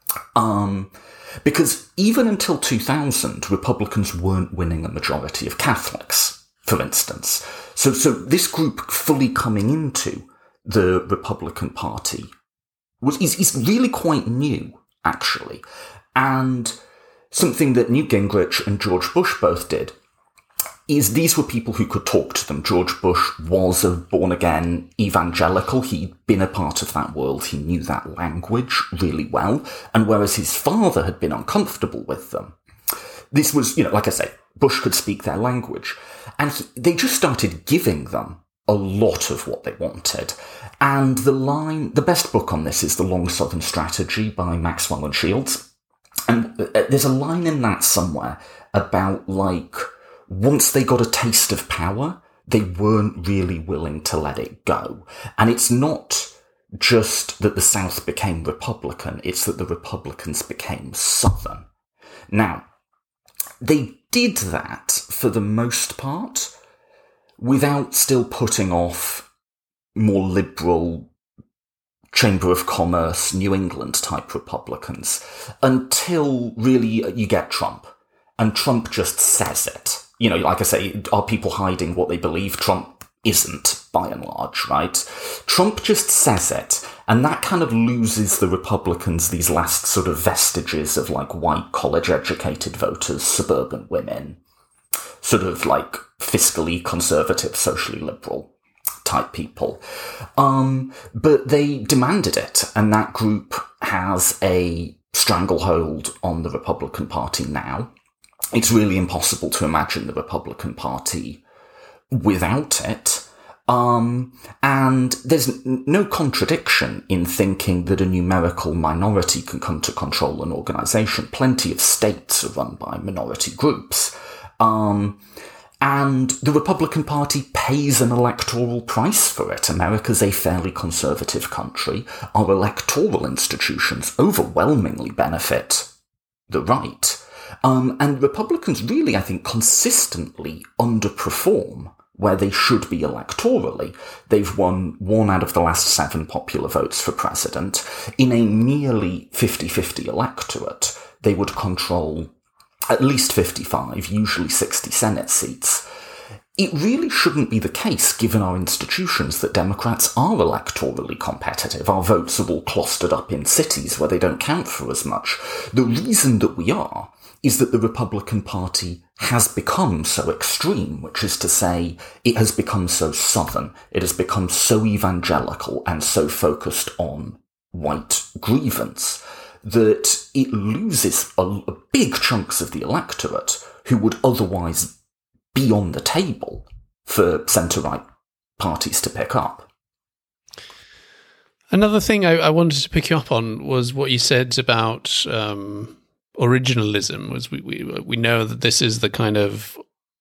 Because even until 2000, Republicans weren't winning a majority of Catholics, for instance. So this group fully coming into the Republican Party is really quite new, actually. And something that Newt Gingrich and George Bush both did is these were people who could talk to them. George Bush was a born-again evangelical. He'd been a part of that world. He knew that language really well. And whereas his father had been uncomfortable with them, this was, like I say, Bush could speak their language. And they just started giving them a lot of what they wanted. And the best book on this is The Long Southern Strategy by Maxwell and Shields. And there's a line in that somewhere about, once they got a taste of power, they weren't really willing to let it go. And it's not just that the South became Republican, it's that the Republicans became Southern. Now, they did that, for the most part, without still putting off more liberal Chamber of Commerce, New England type Republicans, until really you get Trump. And Trump just says it. Like I say, are people hiding what they believe? Trump isn't, by and large, right? Trump just says it, and that kind of loses the Republicans these last sort of vestiges of white college-educated voters, suburban women, sort of fiscally conservative, socially liberal type people. But they demanded it, and that group has a stranglehold on the Republican Party now. It's really impossible to imagine the Republican Party without it. And there's no contradiction in thinking that a numerical minority can come to control an organization. Plenty of states are run by minority groups. And the Republican Party pays an electoral price for it. America's a fairly conservative country. Our electoral institutions overwhelmingly benefit the right. And Republicans really, I think, consistently underperform where they should be electorally. They've won 1 out of the last 7 popular votes for president. In a nearly 50-50 electorate, they would control at least 55, usually 60 Senate seats. It really shouldn't be the case, given our institutions, that Democrats are electorally competitive. Our votes are all clustered up in cities where they don't count for as much. The reason that we are is that the Republican Party has become so extreme, which is to say, it has become so Southern, it has become so evangelical and so focused on white grievance, that it loses big chunks of the electorate who would otherwise be on the table for centre-right parties to pick up. Another thing I wanted to pick you up on was what you said about originalism. Was we know that this is the kind of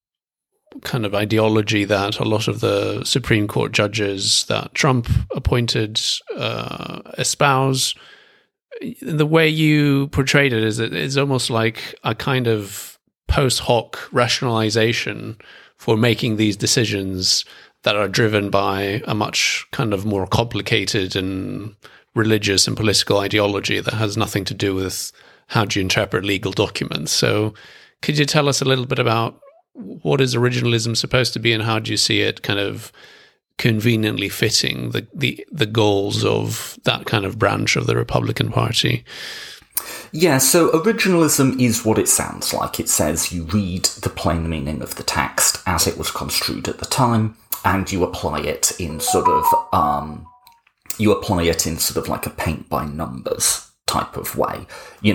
ideology that a lot of the Supreme Court judges that Trump appointed espouse. The way you portrayed it is almost like a kind of post hoc rationalization for making these decisions that are driven by a much kind of more complicated and religious and political ideology that has nothing to do with how do you interpret legal documents. So could you tell us a little bit about what is originalism supposed to be and how do you see it kind of conveniently fitting the goals of that kind of branch of the Republican Party? Yeah, so originalism is what it sounds like. It says you read the plain meaning of the text as it was construed at the time, and you apply it in sort of like a paint by numbers type of way,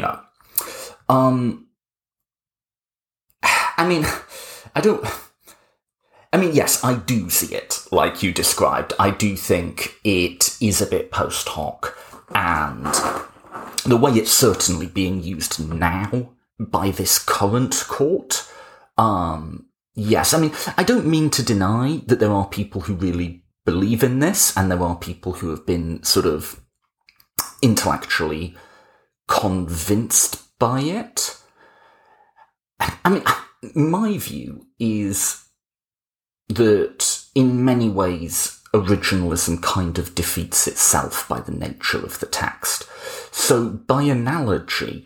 yes, I do see it like you described. I do think it is a bit post hoc, and the way it's certainly being used now by this current court, yes, I don't mean to deny that there are people who really believe in this, and there are people who have been sort of intellectually convinced by it. My view is that in many ways, originalism kind of defeats itself by the nature of the text. So by analogy,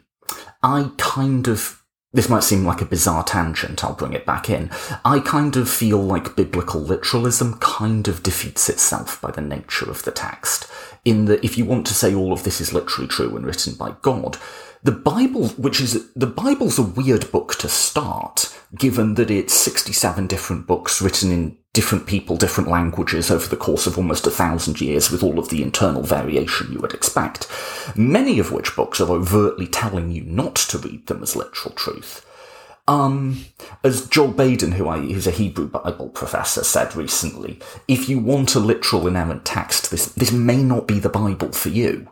this might seem like a bizarre tangent, I'll bring it back in. I kind of feel like biblical literalism kind of defeats itself by the nature of the text, in that if you want to say all of this is literally true and written by God, the Bible's a weird book to start, given that it's 67 different books written in different people, different languages over the course of almost 1,000 years with all of the internal variation you would expect, many of which books are overtly telling you not to read them as literal truth. As Joel Baden, who's a Hebrew Bible professor, said recently, if you want a literal inerrant text, this may not be the Bible for you.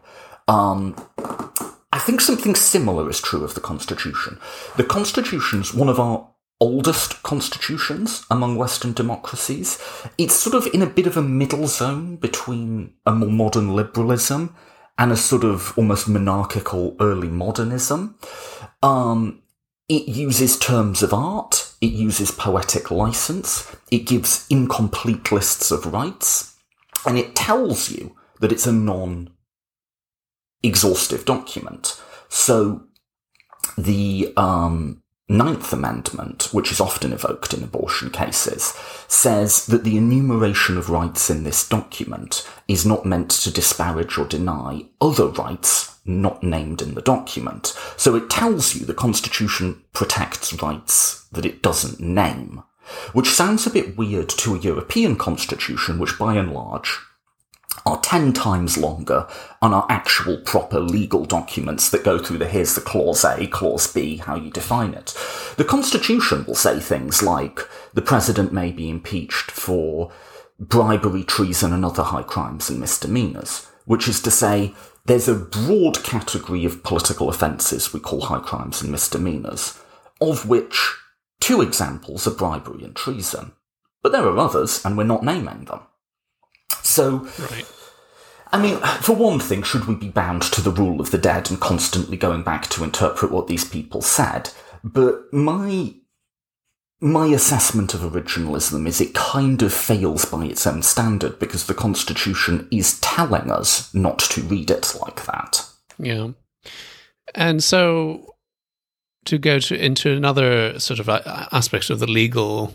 I think something similar is true of the Constitution. The Constitution's one of our oldest constitutions among Western democracies. It's sort of in a bit of a middle zone between a more modern liberalism and a sort of almost monarchical early modernism. It uses terms of art, it uses poetic license, it gives incomplete lists of rights, and it tells you that it's a non-exhaustive document. So the Ninth Amendment, which is often evoked in abortion cases, says that the enumeration of rights in this document is not meant to disparage or deny other rights not named in the document. So it tells you the Constitution protects rights that it doesn't name, which sounds a bit weird to a European constitution, which by and large are 10 times longer and are actual proper legal documents that go through here's the clause A, clause B, how you define it. The Constitution will say things like the president may be impeached for bribery, treason and other high crimes and misdemeanours, which is to say there's a broad category of political offences we call high crimes and misdemeanours, of which 2 examples are bribery and treason. But there are others, and we're not naming them. So, right. I mean, for one thing, should we be bound to the rule of the dead and constantly going back to interpret what these people said? But my assessment of originalism is it kind of fails by its own standard because the Constitution is telling us not to read it like that. Yeah. And so to go into another sort of aspect of the legal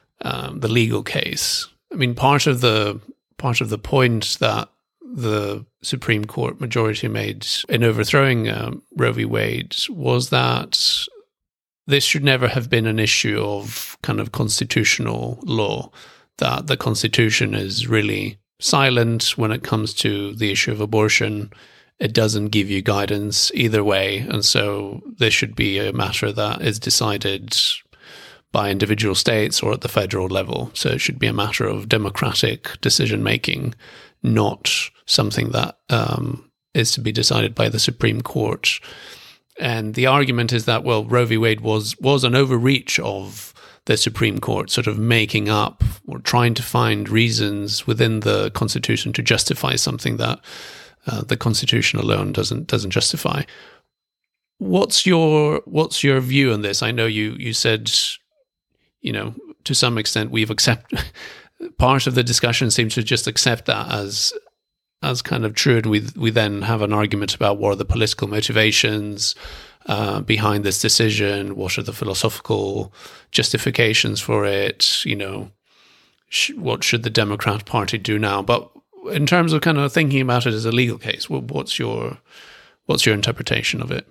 case, I mean, part of the point that the Supreme Court majority made in overthrowing Roe v. Wade was that this should never have been an issue of kind of constitutional law, that the Constitution is really silent when it comes to the issue of abortion. It doesn't give you guidance either way, and so this should be a matter that is decided by individual states or at the federal level. So it should be a matter of democratic decision-making, not something that is to be decided by the Supreme Court. And the argument is that, well, Roe v. Wade was an overreach of the Supreme Court, sort of making up or trying to find reasons within the Constitution to justify something that the Constitution alone doesn't justify. What's your view on this? I know you said, you know, to some extent we've accepted part of the discussion seems to just accept that as kind of true, and we then have an argument about what are the political motivations behind this decision, what are the philosophical justifications for it, you know, what should the Democrat Party do now? But in terms of kind of thinking about it as a legal case, what's your interpretation of it?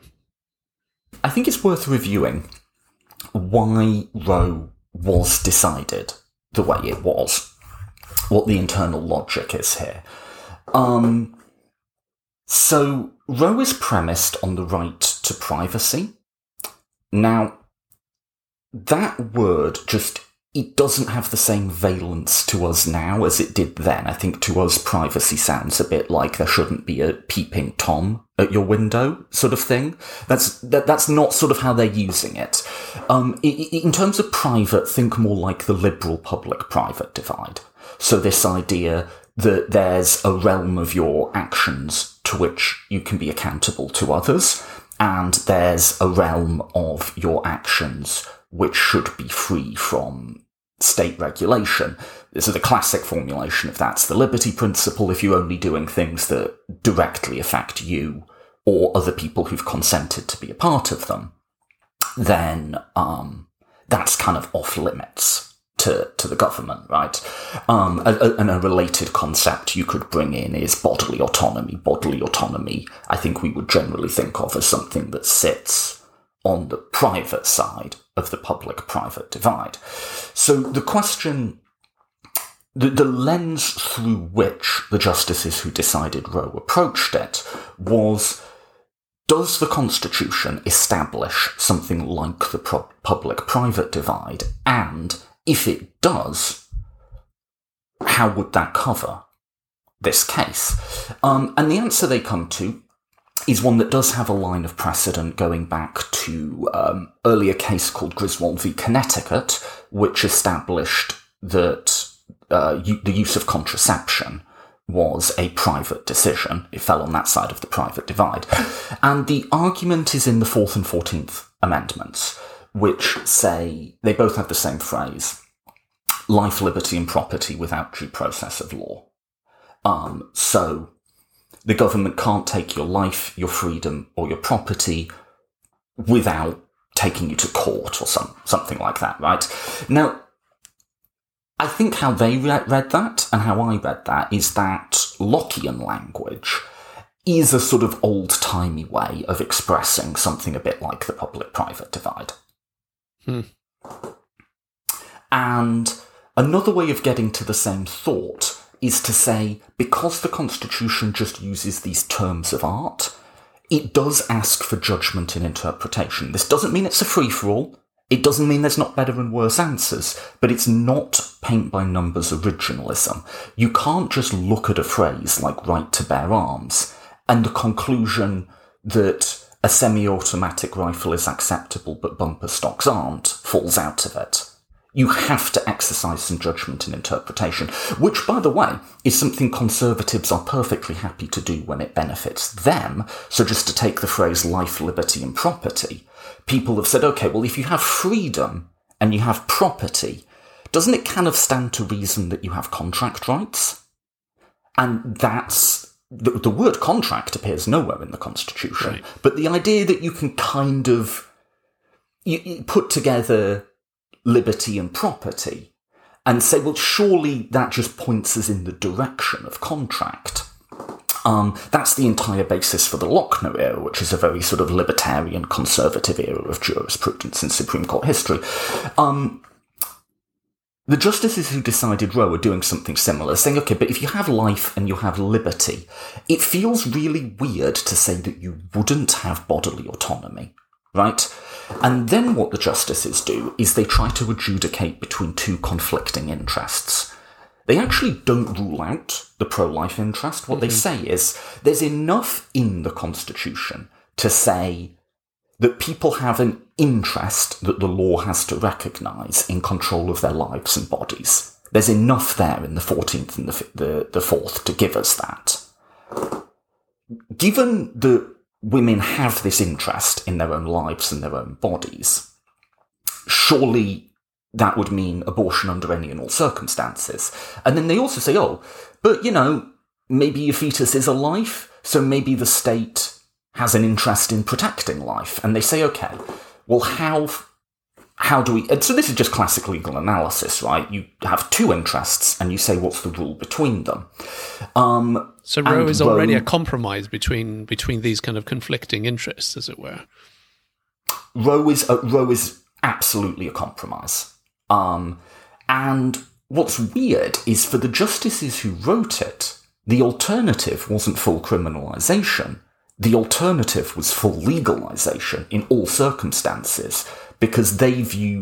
I think it's worth reviewing why Roe was decided the way it was, what the internal logic is here. So Roe is premised on the right to privacy. Now, that word it doesn't have the same valence to us now as it did then. I think to us privacy sounds a bit like there shouldn't be a peeping Tom at your window sort of thing. That's not sort of how they're using it. In terms of private, think more like the liberal public-private divide. So this idea that there's a realm of your actions to which you can be accountable to others, and there's a realm of your actions which should be free from state regulation. This is the classic formulation of that's the liberty principle. If you're only doing things that directly affect you or other people who've consented to be a part of them, then that's kind of off limits to the government, right? And a related concept you could bring in is bodily autonomy. Bodily autonomy, I think we would generally think of as something that sits on the private side of the public-private divide. So the question, the lens through which the justices who decided Roe approached it was, does the Constitution establish something like the public-private divide? And if it does, how would that cover this case? And the answer they come to is one that does have a line of precedent going back to earlier case called Griswold v. Connecticut, which established that the use of contraception was a private decision. It fell on that side of the private divide. And the argument is in the 4th and 14th Amendments, which say, they both have the same phrase, life, liberty, and property without due process of law. So the government can't take your life, your freedom, or your property without taking you to court or something like that, right? Now, I think how they read that and how I read that is that Lockean language is a sort of old-timey way of expressing something a bit like the public-private divide. And another way of getting to the same thought is to say, because the Constitution just uses these terms of art, it does ask for judgment and interpretation. This doesn't mean it's a free-for-all. It doesn't mean there's not better and worse answers, but it's not paint-by-numbers originalism. You can't just look at a phrase like right to bear arms and the conclusion that a semi-automatic rifle is acceptable but bumper stocks aren't falls out of it. You have to exercise some judgment and interpretation, which, by the way, is something conservatives are perfectly happy to do when it benefits them. So just to take the phrase life, liberty, and property, people have said, okay, well, if you have freedom and you have property, doesn't it kind of stand to reason that you have contract rights? And that's... The word contract appears nowhere in the Constitution, right. But the idea that you can kind of you put together liberty and property and say, well, surely that just points us in the direction of contract. That's the entire basis for the Lochner era, which is a very sort of libertarian, conservative era of jurisprudence in Supreme Court history. The justices who decided Roe are doing something similar, saying, okay, but if you have life and you have liberty, it feels really weird to say that you wouldn't have bodily autonomy, right? And then what the justices do is they try to adjudicate between two conflicting interests. They actually don't rule out the pro-life interest. What they say is there's enough in the Constitution to say that people have an interest that the law has to recognise in control of their lives and bodies. There's enough there in the 14th and the 4th to give us that. Given that women have this interest in their own lives and their own bodies, surely that would mean abortion under any and all circumstances. And then they also say, oh, but, maybe your fetus is a life, so maybe the state has an interest in protecting life. And they say, okay, well, how do we... And so this is just classic legal analysis, right? You have two interests, and you say, what's the rule between them? So Roe is already a compromise between these kind of conflicting interests, as it were. Roe is absolutely a compromise. And what's weird is for the justices who wrote it, the alternative wasn't full criminalisation. The alternative was full legalisation in all circumstances, because they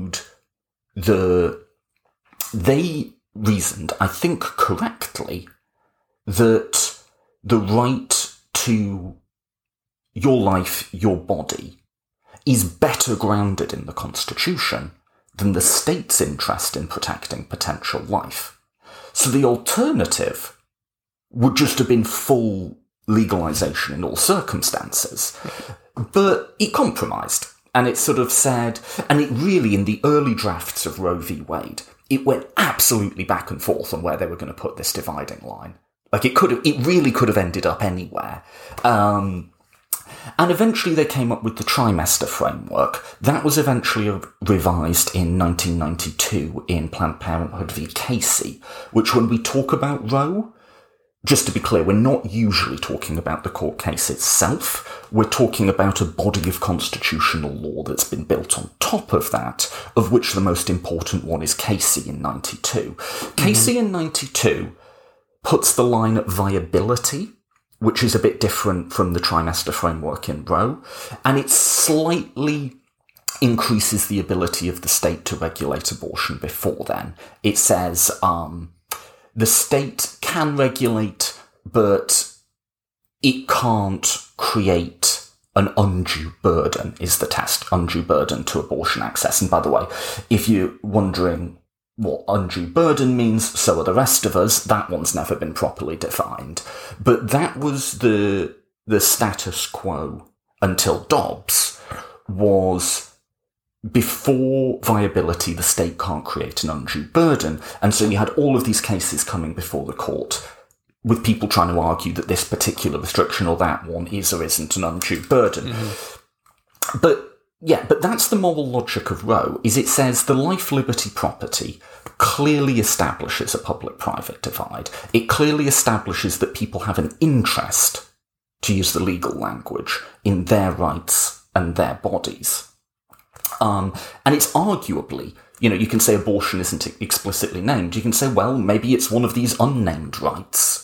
reasoned, I think correctly, that the right to your life, your body, is better grounded in the Constitution than the state's interest in protecting potential life. So the alternative would just have been full legalisation in all circumstances. But it compromised, and it sort of said, and it really, in the early drafts of Roe v. Wade, it went absolutely back and forth on where they were going to put this dividing line. Like, it really could have ended up anywhere. And eventually they came up with the trimester framework. That was eventually revised in 1992 in Planned Parenthood v. Casey, which, when we talk about Roe, just to be clear, we're not usually talking about the court case itself. We're talking about a body of constitutional law that's been built on top of that, of which the most important one is Casey in 92. Casey in 92 puts the line at viability, which is a bit different from the trimester framework in Roe, and it slightly increases the ability of the state to regulate abortion before then. It says the state can regulate, but it can't create an undue burden, is the test, undue burden to abortion access. And by the way, if you're wondering what undue burden means, so are the rest of us. That one's never been properly defined. But that was the status quo until Dobbs, was before viability, the state can't create an undue burden. And so you had all of these cases coming before the court with people trying to argue that this particular restriction or that one is or isn't an undue burden. But that's the moral logic of Roe, is it says the life, liberty, property clearly establishes a public-private divide. It clearly establishes that people have an interest, to use the legal language, in their rights and their bodies. And it's arguably, you can say abortion isn't explicitly named. You can say, well, maybe it's one of these unnamed rights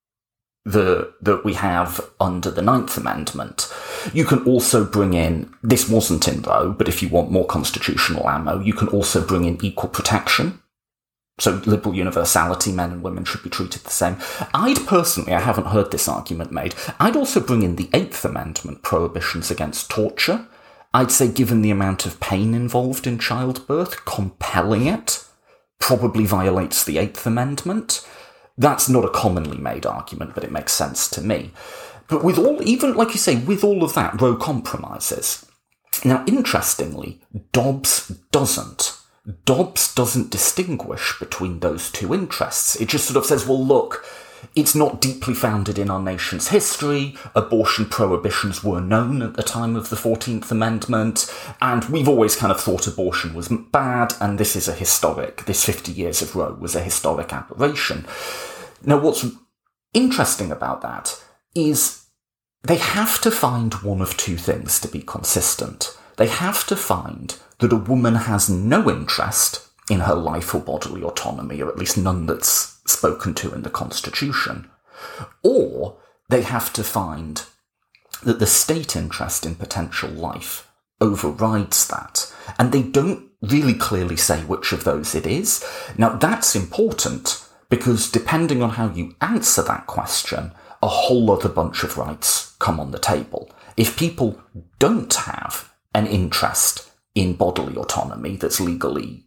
that we have under the Ninth Amendment. You can also bring in, this wasn't in Roe, but if you want more constitutional ammo, you can also bring in equal protection. So liberal universality, men and women should be treated the same. I haven't heard this argument made, I'd also bring in the Eighth Amendment prohibitions against torture. I'd say, given the amount of pain involved in childbirth, compelling it probably violates the Eighth Amendment. That's not a commonly made argument, but it makes sense to me. But with all of that, Roe compromises. Now, interestingly, Dobbs doesn't. Dobbs doesn't distinguish between those two interests. It just sort of says, well, look, it's not deeply founded in our nation's history. Abortion prohibitions were known at the time of the 14th Amendment, and we've always kind of thought abortion was bad, and this 50 years of Roe was a historic aberration. Now, what's interesting about that is they have to find one of two things to be consistent. They have to find that a woman has no interest in her life or bodily autonomy, or at least none that's spoken to in the Constitution, or they have to find that the state interest in potential life overrides that, and they don't really clearly say which of those it is. Now, that's important, because depending on how you answer that question, a whole other bunch of rights come on the table. If people don't have an interest in bodily autonomy that's legally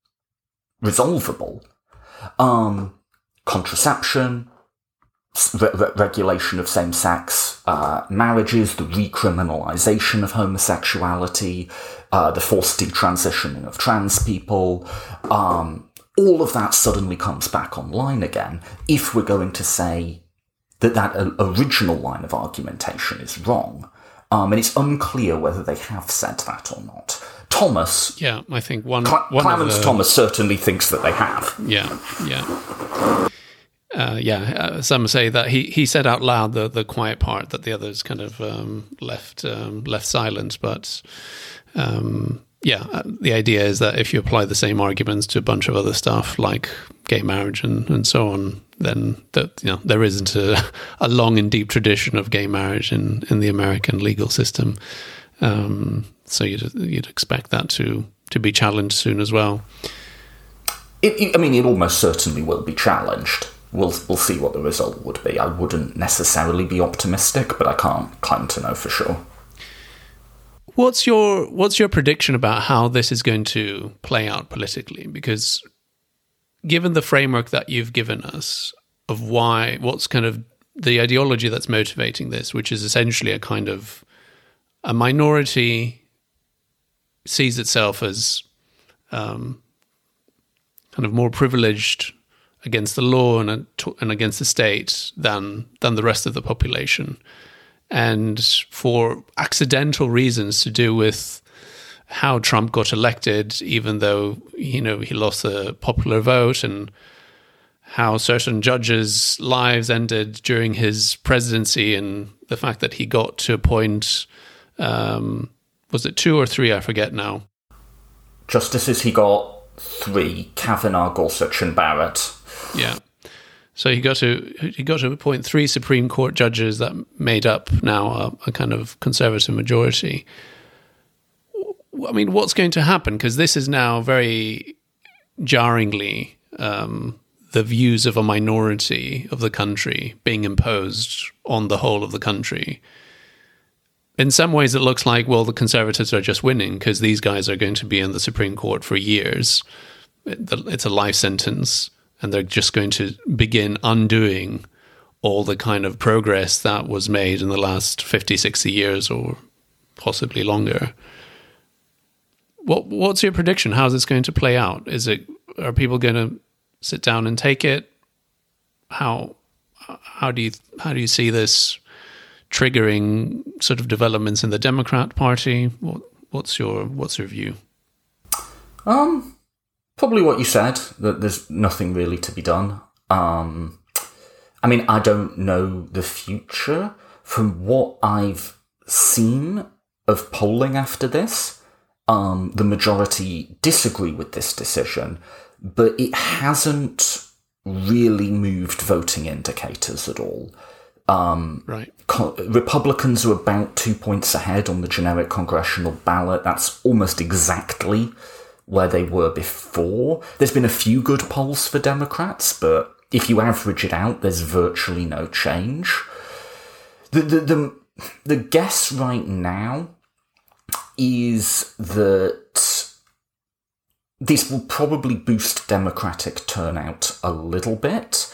resolvable, contraception, regulation of same-sex marriages, the recriminalisation of homosexuality, the forced detransitioning of trans people, all of that suddenly comes back online again if we're going to say that original line of argumentation is wrong. And it's unclear whether they have said that or not. Thomas... Yeah, I think Clarence Thomas certainly thinks that they have. Some say that he said out loud the quiet part that the others kind of left silent, but the idea is that if you apply the same arguments to a bunch of other stuff like gay marriage and so on, then there isn't a long and deep tradition of gay marriage in the American legal system. So you'd expect that to be challenged soon as well. It almost certainly will be challenged. We'll see what the result would be. I wouldn't necessarily be optimistic, but I can't claim to know for sure. What's your prediction about how this is going to play out politically? Because given the framework that you've given us of what's kind of the ideology that's motivating this, which is essentially a kind of a minority sees itself as kind of more privileged against the law and against the state than the rest of the population. And for accidental reasons to do with how Trump got elected, even though, he lost the popular vote, and how certain judges' lives ended during his presidency, and the fact that he got to appoint, was it 2 or 3? I forget now. Justices, he got 3, Kavanaugh, Gorsuch and Barrett. Yeah. So he got to appoint 3 Supreme Court judges that made up now a kind of conservative majority. I mean, what's going to happen? Because this is now very jarringly the views of a minority of the country being imposed on the whole of the country. In some ways, it looks like, well, the Conservatives are just winning because these guys are going to be in the Supreme Court for years. It's a life sentence, and they're just going to begin undoing all the kind of progress that was made in the last 50, 60 years or possibly longer. What's your prediction? How's this going to play out? Are people going to sit down and take it? How do you see this triggering sort of developments in the Democrat Party? What's your view? Probably what you said, that there's nothing really to be done. I mean, I don't know the future. From what I've seen of polling after this, the majority disagree with this decision, but it hasn't really moved voting indicators at all. Right. Republicans are about 2 points ahead on the generic congressional ballot. That's almost exactly where they were before. There's been a few good polls for Democrats, but if you average it out, there's virtually no change. The guess right now is that this will probably boost Democratic turnout a little bit,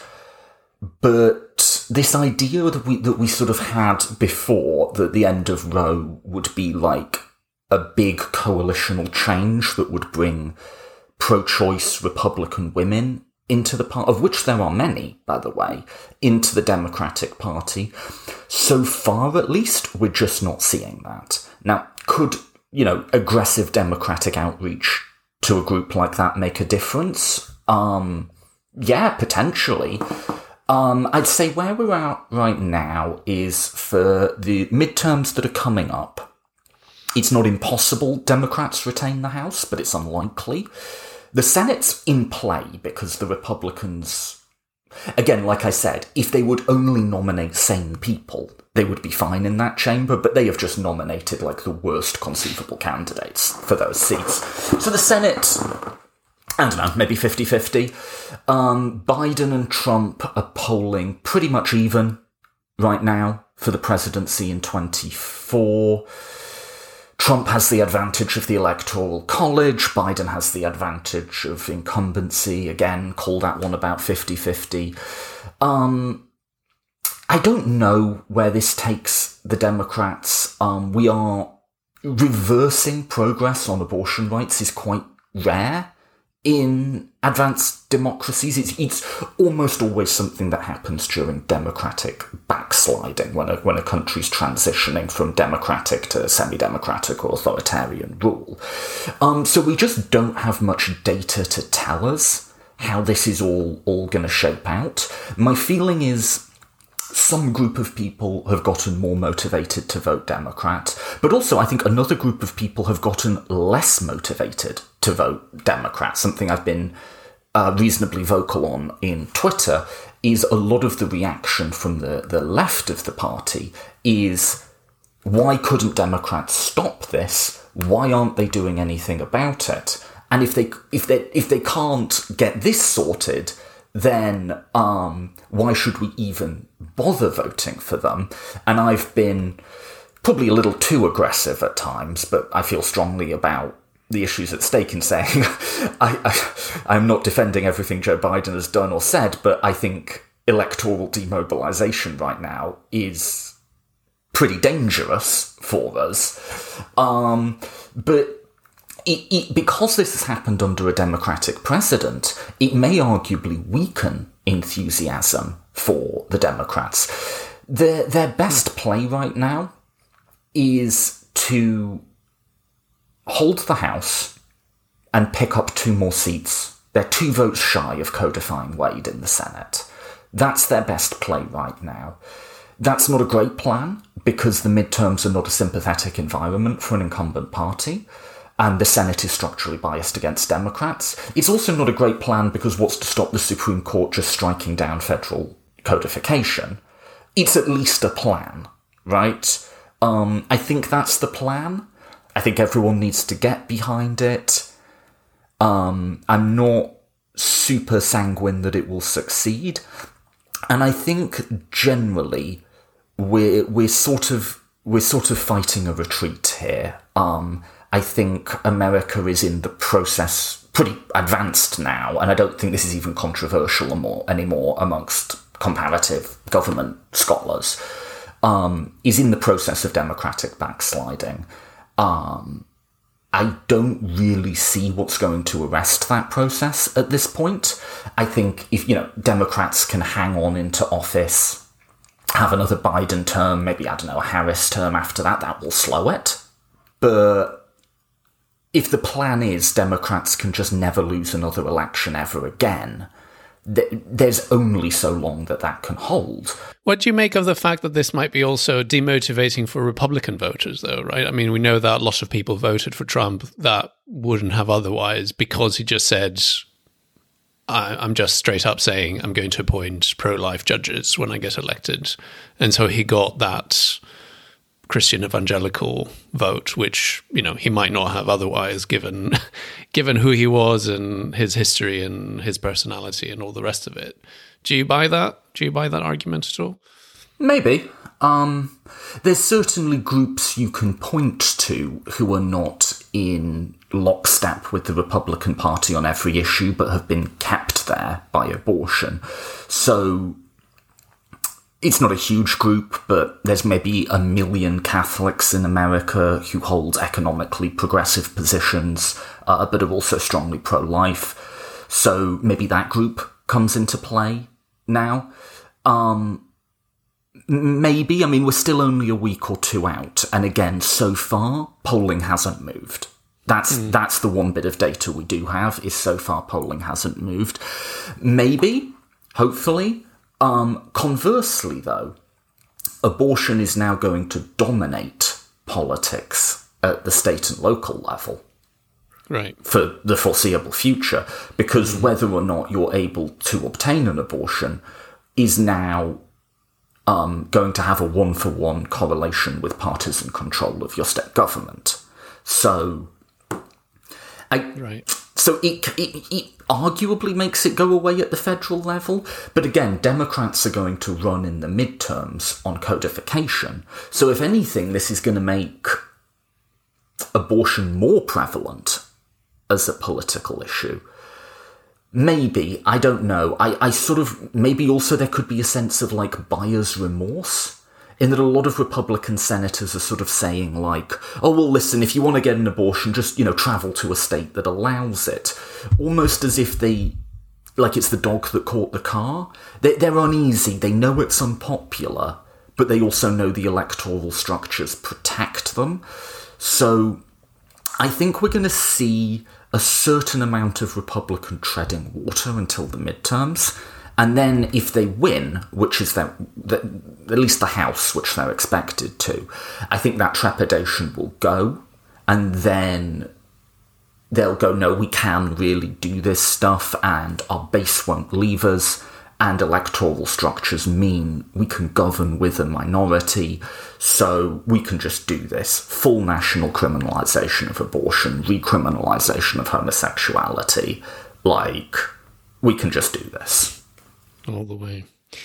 but this idea that we sort of had before, that the end of Roe would be like a big coalitional change that would bring pro-choice Republican women into the party, of which there are many, by the way, into the Democratic Party. So far, at least, we're just not seeing that. Now, could, aggressive Democratic outreach to a group like that make a difference? Yeah, potentially. I'd say where we're at right now is for the midterms that are coming up. It's not impossible Democrats retain the House, but it's unlikely. The Senate's in play because the Republicans, again, like I said, if they would only nominate sane people, they would be fine in that chamber, but they have just nominated like the worst conceivable candidates for those seats. So the Senate, I don't know, maybe 50-50. Biden and Trump are polling pretty much even right now for the presidency in 24. Trump has the advantage of the Electoral College. Biden has the advantage of incumbency. Again, call that one about 50-50. I don't know where this takes the Democrats. We are reversing progress on abortion rights is quite rare in advanced democracies. It's almost always something that happens during democratic backsliding, when a country's transitioning from democratic to semi-democratic or authoritarian rule. So we just don't have much data to tell us how this is all going to shape out. My feeling is some group of people have gotten more motivated to vote Democrat, but also I think another group of people have gotten less motivated to vote Democrat. Something I've been reasonably vocal on in Twitter is a lot of the reaction from the left of the party is, why couldn't Democrats stop this? Why aren't they doing anything about it? And if they can't get this sorted, then why should we even bother voting for them? And I've been probably a little too aggressive at times, but I feel strongly about the issues at stake in saying I'm not defending everything Joe Biden has done or said, but I think electoral demobilization right now is pretty dangerous for us. But because this has happened under a Democratic president, it may arguably weaken enthusiasm for the Democrats. Their best play right now is to hold the House and pick up 2 more seats. They're 2 votes shy of codifying Wade in the Senate. That's their best play right now. That's not a great plan, because the midterms are not a sympathetic environment for an incumbent party, and the Senate is structurally biased against Democrats. It's also not a great plan because what's to stop the Supreme Court just striking down federal codification? It's at least a plan, right? I think that's the plan. I think everyone needs to get behind it. I'm not super sanguine that it will succeed. And I think generally we're sort of fighting a retreat here. I think America is in the process pretty advanced now, and I don't think this is even controversial anymore amongst comparative government scholars, is in the process of democratic backsliding. I don't really see what's going to arrest that process at this point. I think if, Democrats can hang on into office, have another Biden term, maybe, a Harris term after that, that will slow it. But if the plan is Democrats can just never lose another election ever again, there's only so long that can hold. What do you make of the fact that this might be also demotivating for Republican voters, though, right? I mean, we know that a lot of people voted for Trump that wouldn't have otherwise, because he just said, I'm just straight up saying I'm going to appoint pro-life judges when I get elected. And so he got that Christian evangelical vote, which, he might not have otherwise, given who he was and his history and his personality and all the rest of it. Do you buy that? Do you buy that argument at all? Maybe. There's certainly groups you can point to who are not in lockstep with the Republican Party on every issue, but have been kept there by abortion. So it's not a huge group, but there's maybe 1 million Catholics in America who hold economically progressive positions, but are also strongly pro-life. So maybe that group comes into play now. Maybe. I mean, we're still only a week or 2 out. And again, so far, polling hasn't moved. That's the one bit of data we do have, is so far polling hasn't moved. Maybe, hopefully. Conversely, though, abortion is now going to dominate politics at the state and local level. Right. For the foreseeable future, because whether or not you're able to obtain an abortion is now going to have a 1-for-1 correlation with partisan control of your state government. So, So it arguably makes it go away at the federal level, but again, Democrats are going to run in the midterms on codification. So if anything, this is going to make abortion more prevalent as a political issue. Maybe, I don't know. I sort of, maybe also there could be a sense of buyer's remorse, in that a lot of Republican senators are sort of saying oh, well, listen, if you want to get an abortion, just, travel to a state that allows it. Almost as if it's the dog that caught the car. They're uneasy. They know it's unpopular, but they also know the electoral structures protect them. So I think we're going to see a certain amount of Republican treading water until the midterms. And then if they win, which is at least the House, which they're expected to, I think that trepidation will go. And then they'll go, no, we can really do this stuff, and our base won't leave us, and electoral structures mean we can govern with a minority, so we can just do this. Full national criminalisation of abortion, recriminalisation of homosexuality. We can just do this. All the way.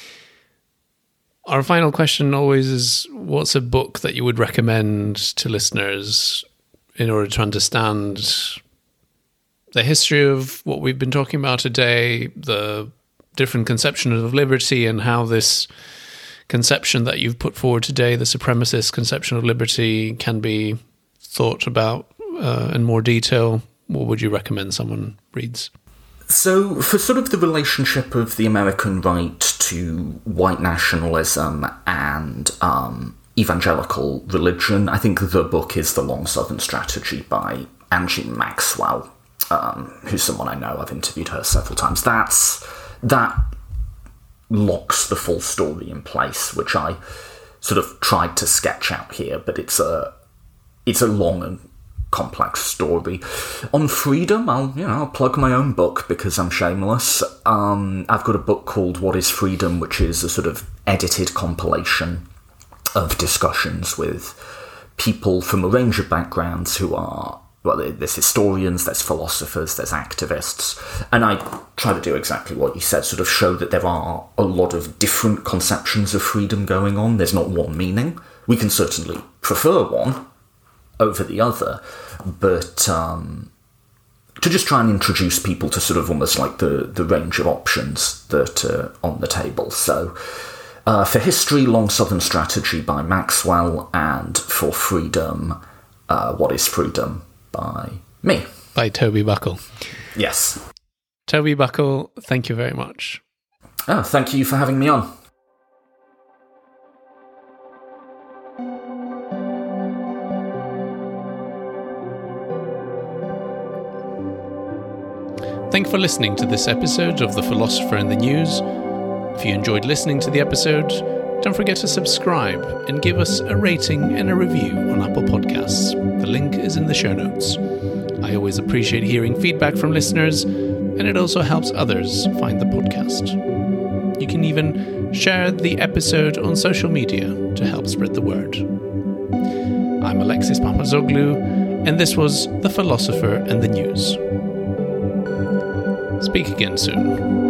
Our final question always is, what's a book that you would recommend to listeners in order to understand the history of what we've been talking about today, the different conceptions of liberty, and how this conception that you've put forward today, the supremacist conception of liberty, can be thought about in more detail, what would you recommend someone reads? So, for sort of the relationship of the American right to white nationalism and evangelical religion, I think the book is The Long Southern Strategy by Angie Maxwell, who's someone I know. I've interviewed her several times. That locks the full story in place, which I sort of tried to sketch out here, but it's a long and complex story. On freedom, I'll plug my own book because I'm shameless. I've got a book called What is Freedom, which is a sort of edited compilation of discussions with people from a range of backgrounds who are, well, there's historians, there's philosophers, there's activists, and I try to do exactly what you said, sort of show that there are a lot of different conceptions of freedom going on. There's not one meaning. We can certainly prefer one over the other, but to just try and introduce people to sort of almost like the range of options that are on the table. So for history, Long Southern Strategy by Maxwell, and for freedom, What is Freedom by me. By Toby Buckle. Yes. Toby Buckle, thank you very much. Oh, thank you for having me on. Thank you for listening to this episode of The Philosopher in the News. If you enjoyed listening to the episode, don't forget to subscribe and give us a rating and a review on Apple Podcasts. The link is in the show notes. I always appreciate hearing feedback from listeners, and it also helps others find the podcast. You can even share the episode on social media to help spread the word. I'm Alexis Papazoglou, and this was The Philosopher and the News. Speak again soon.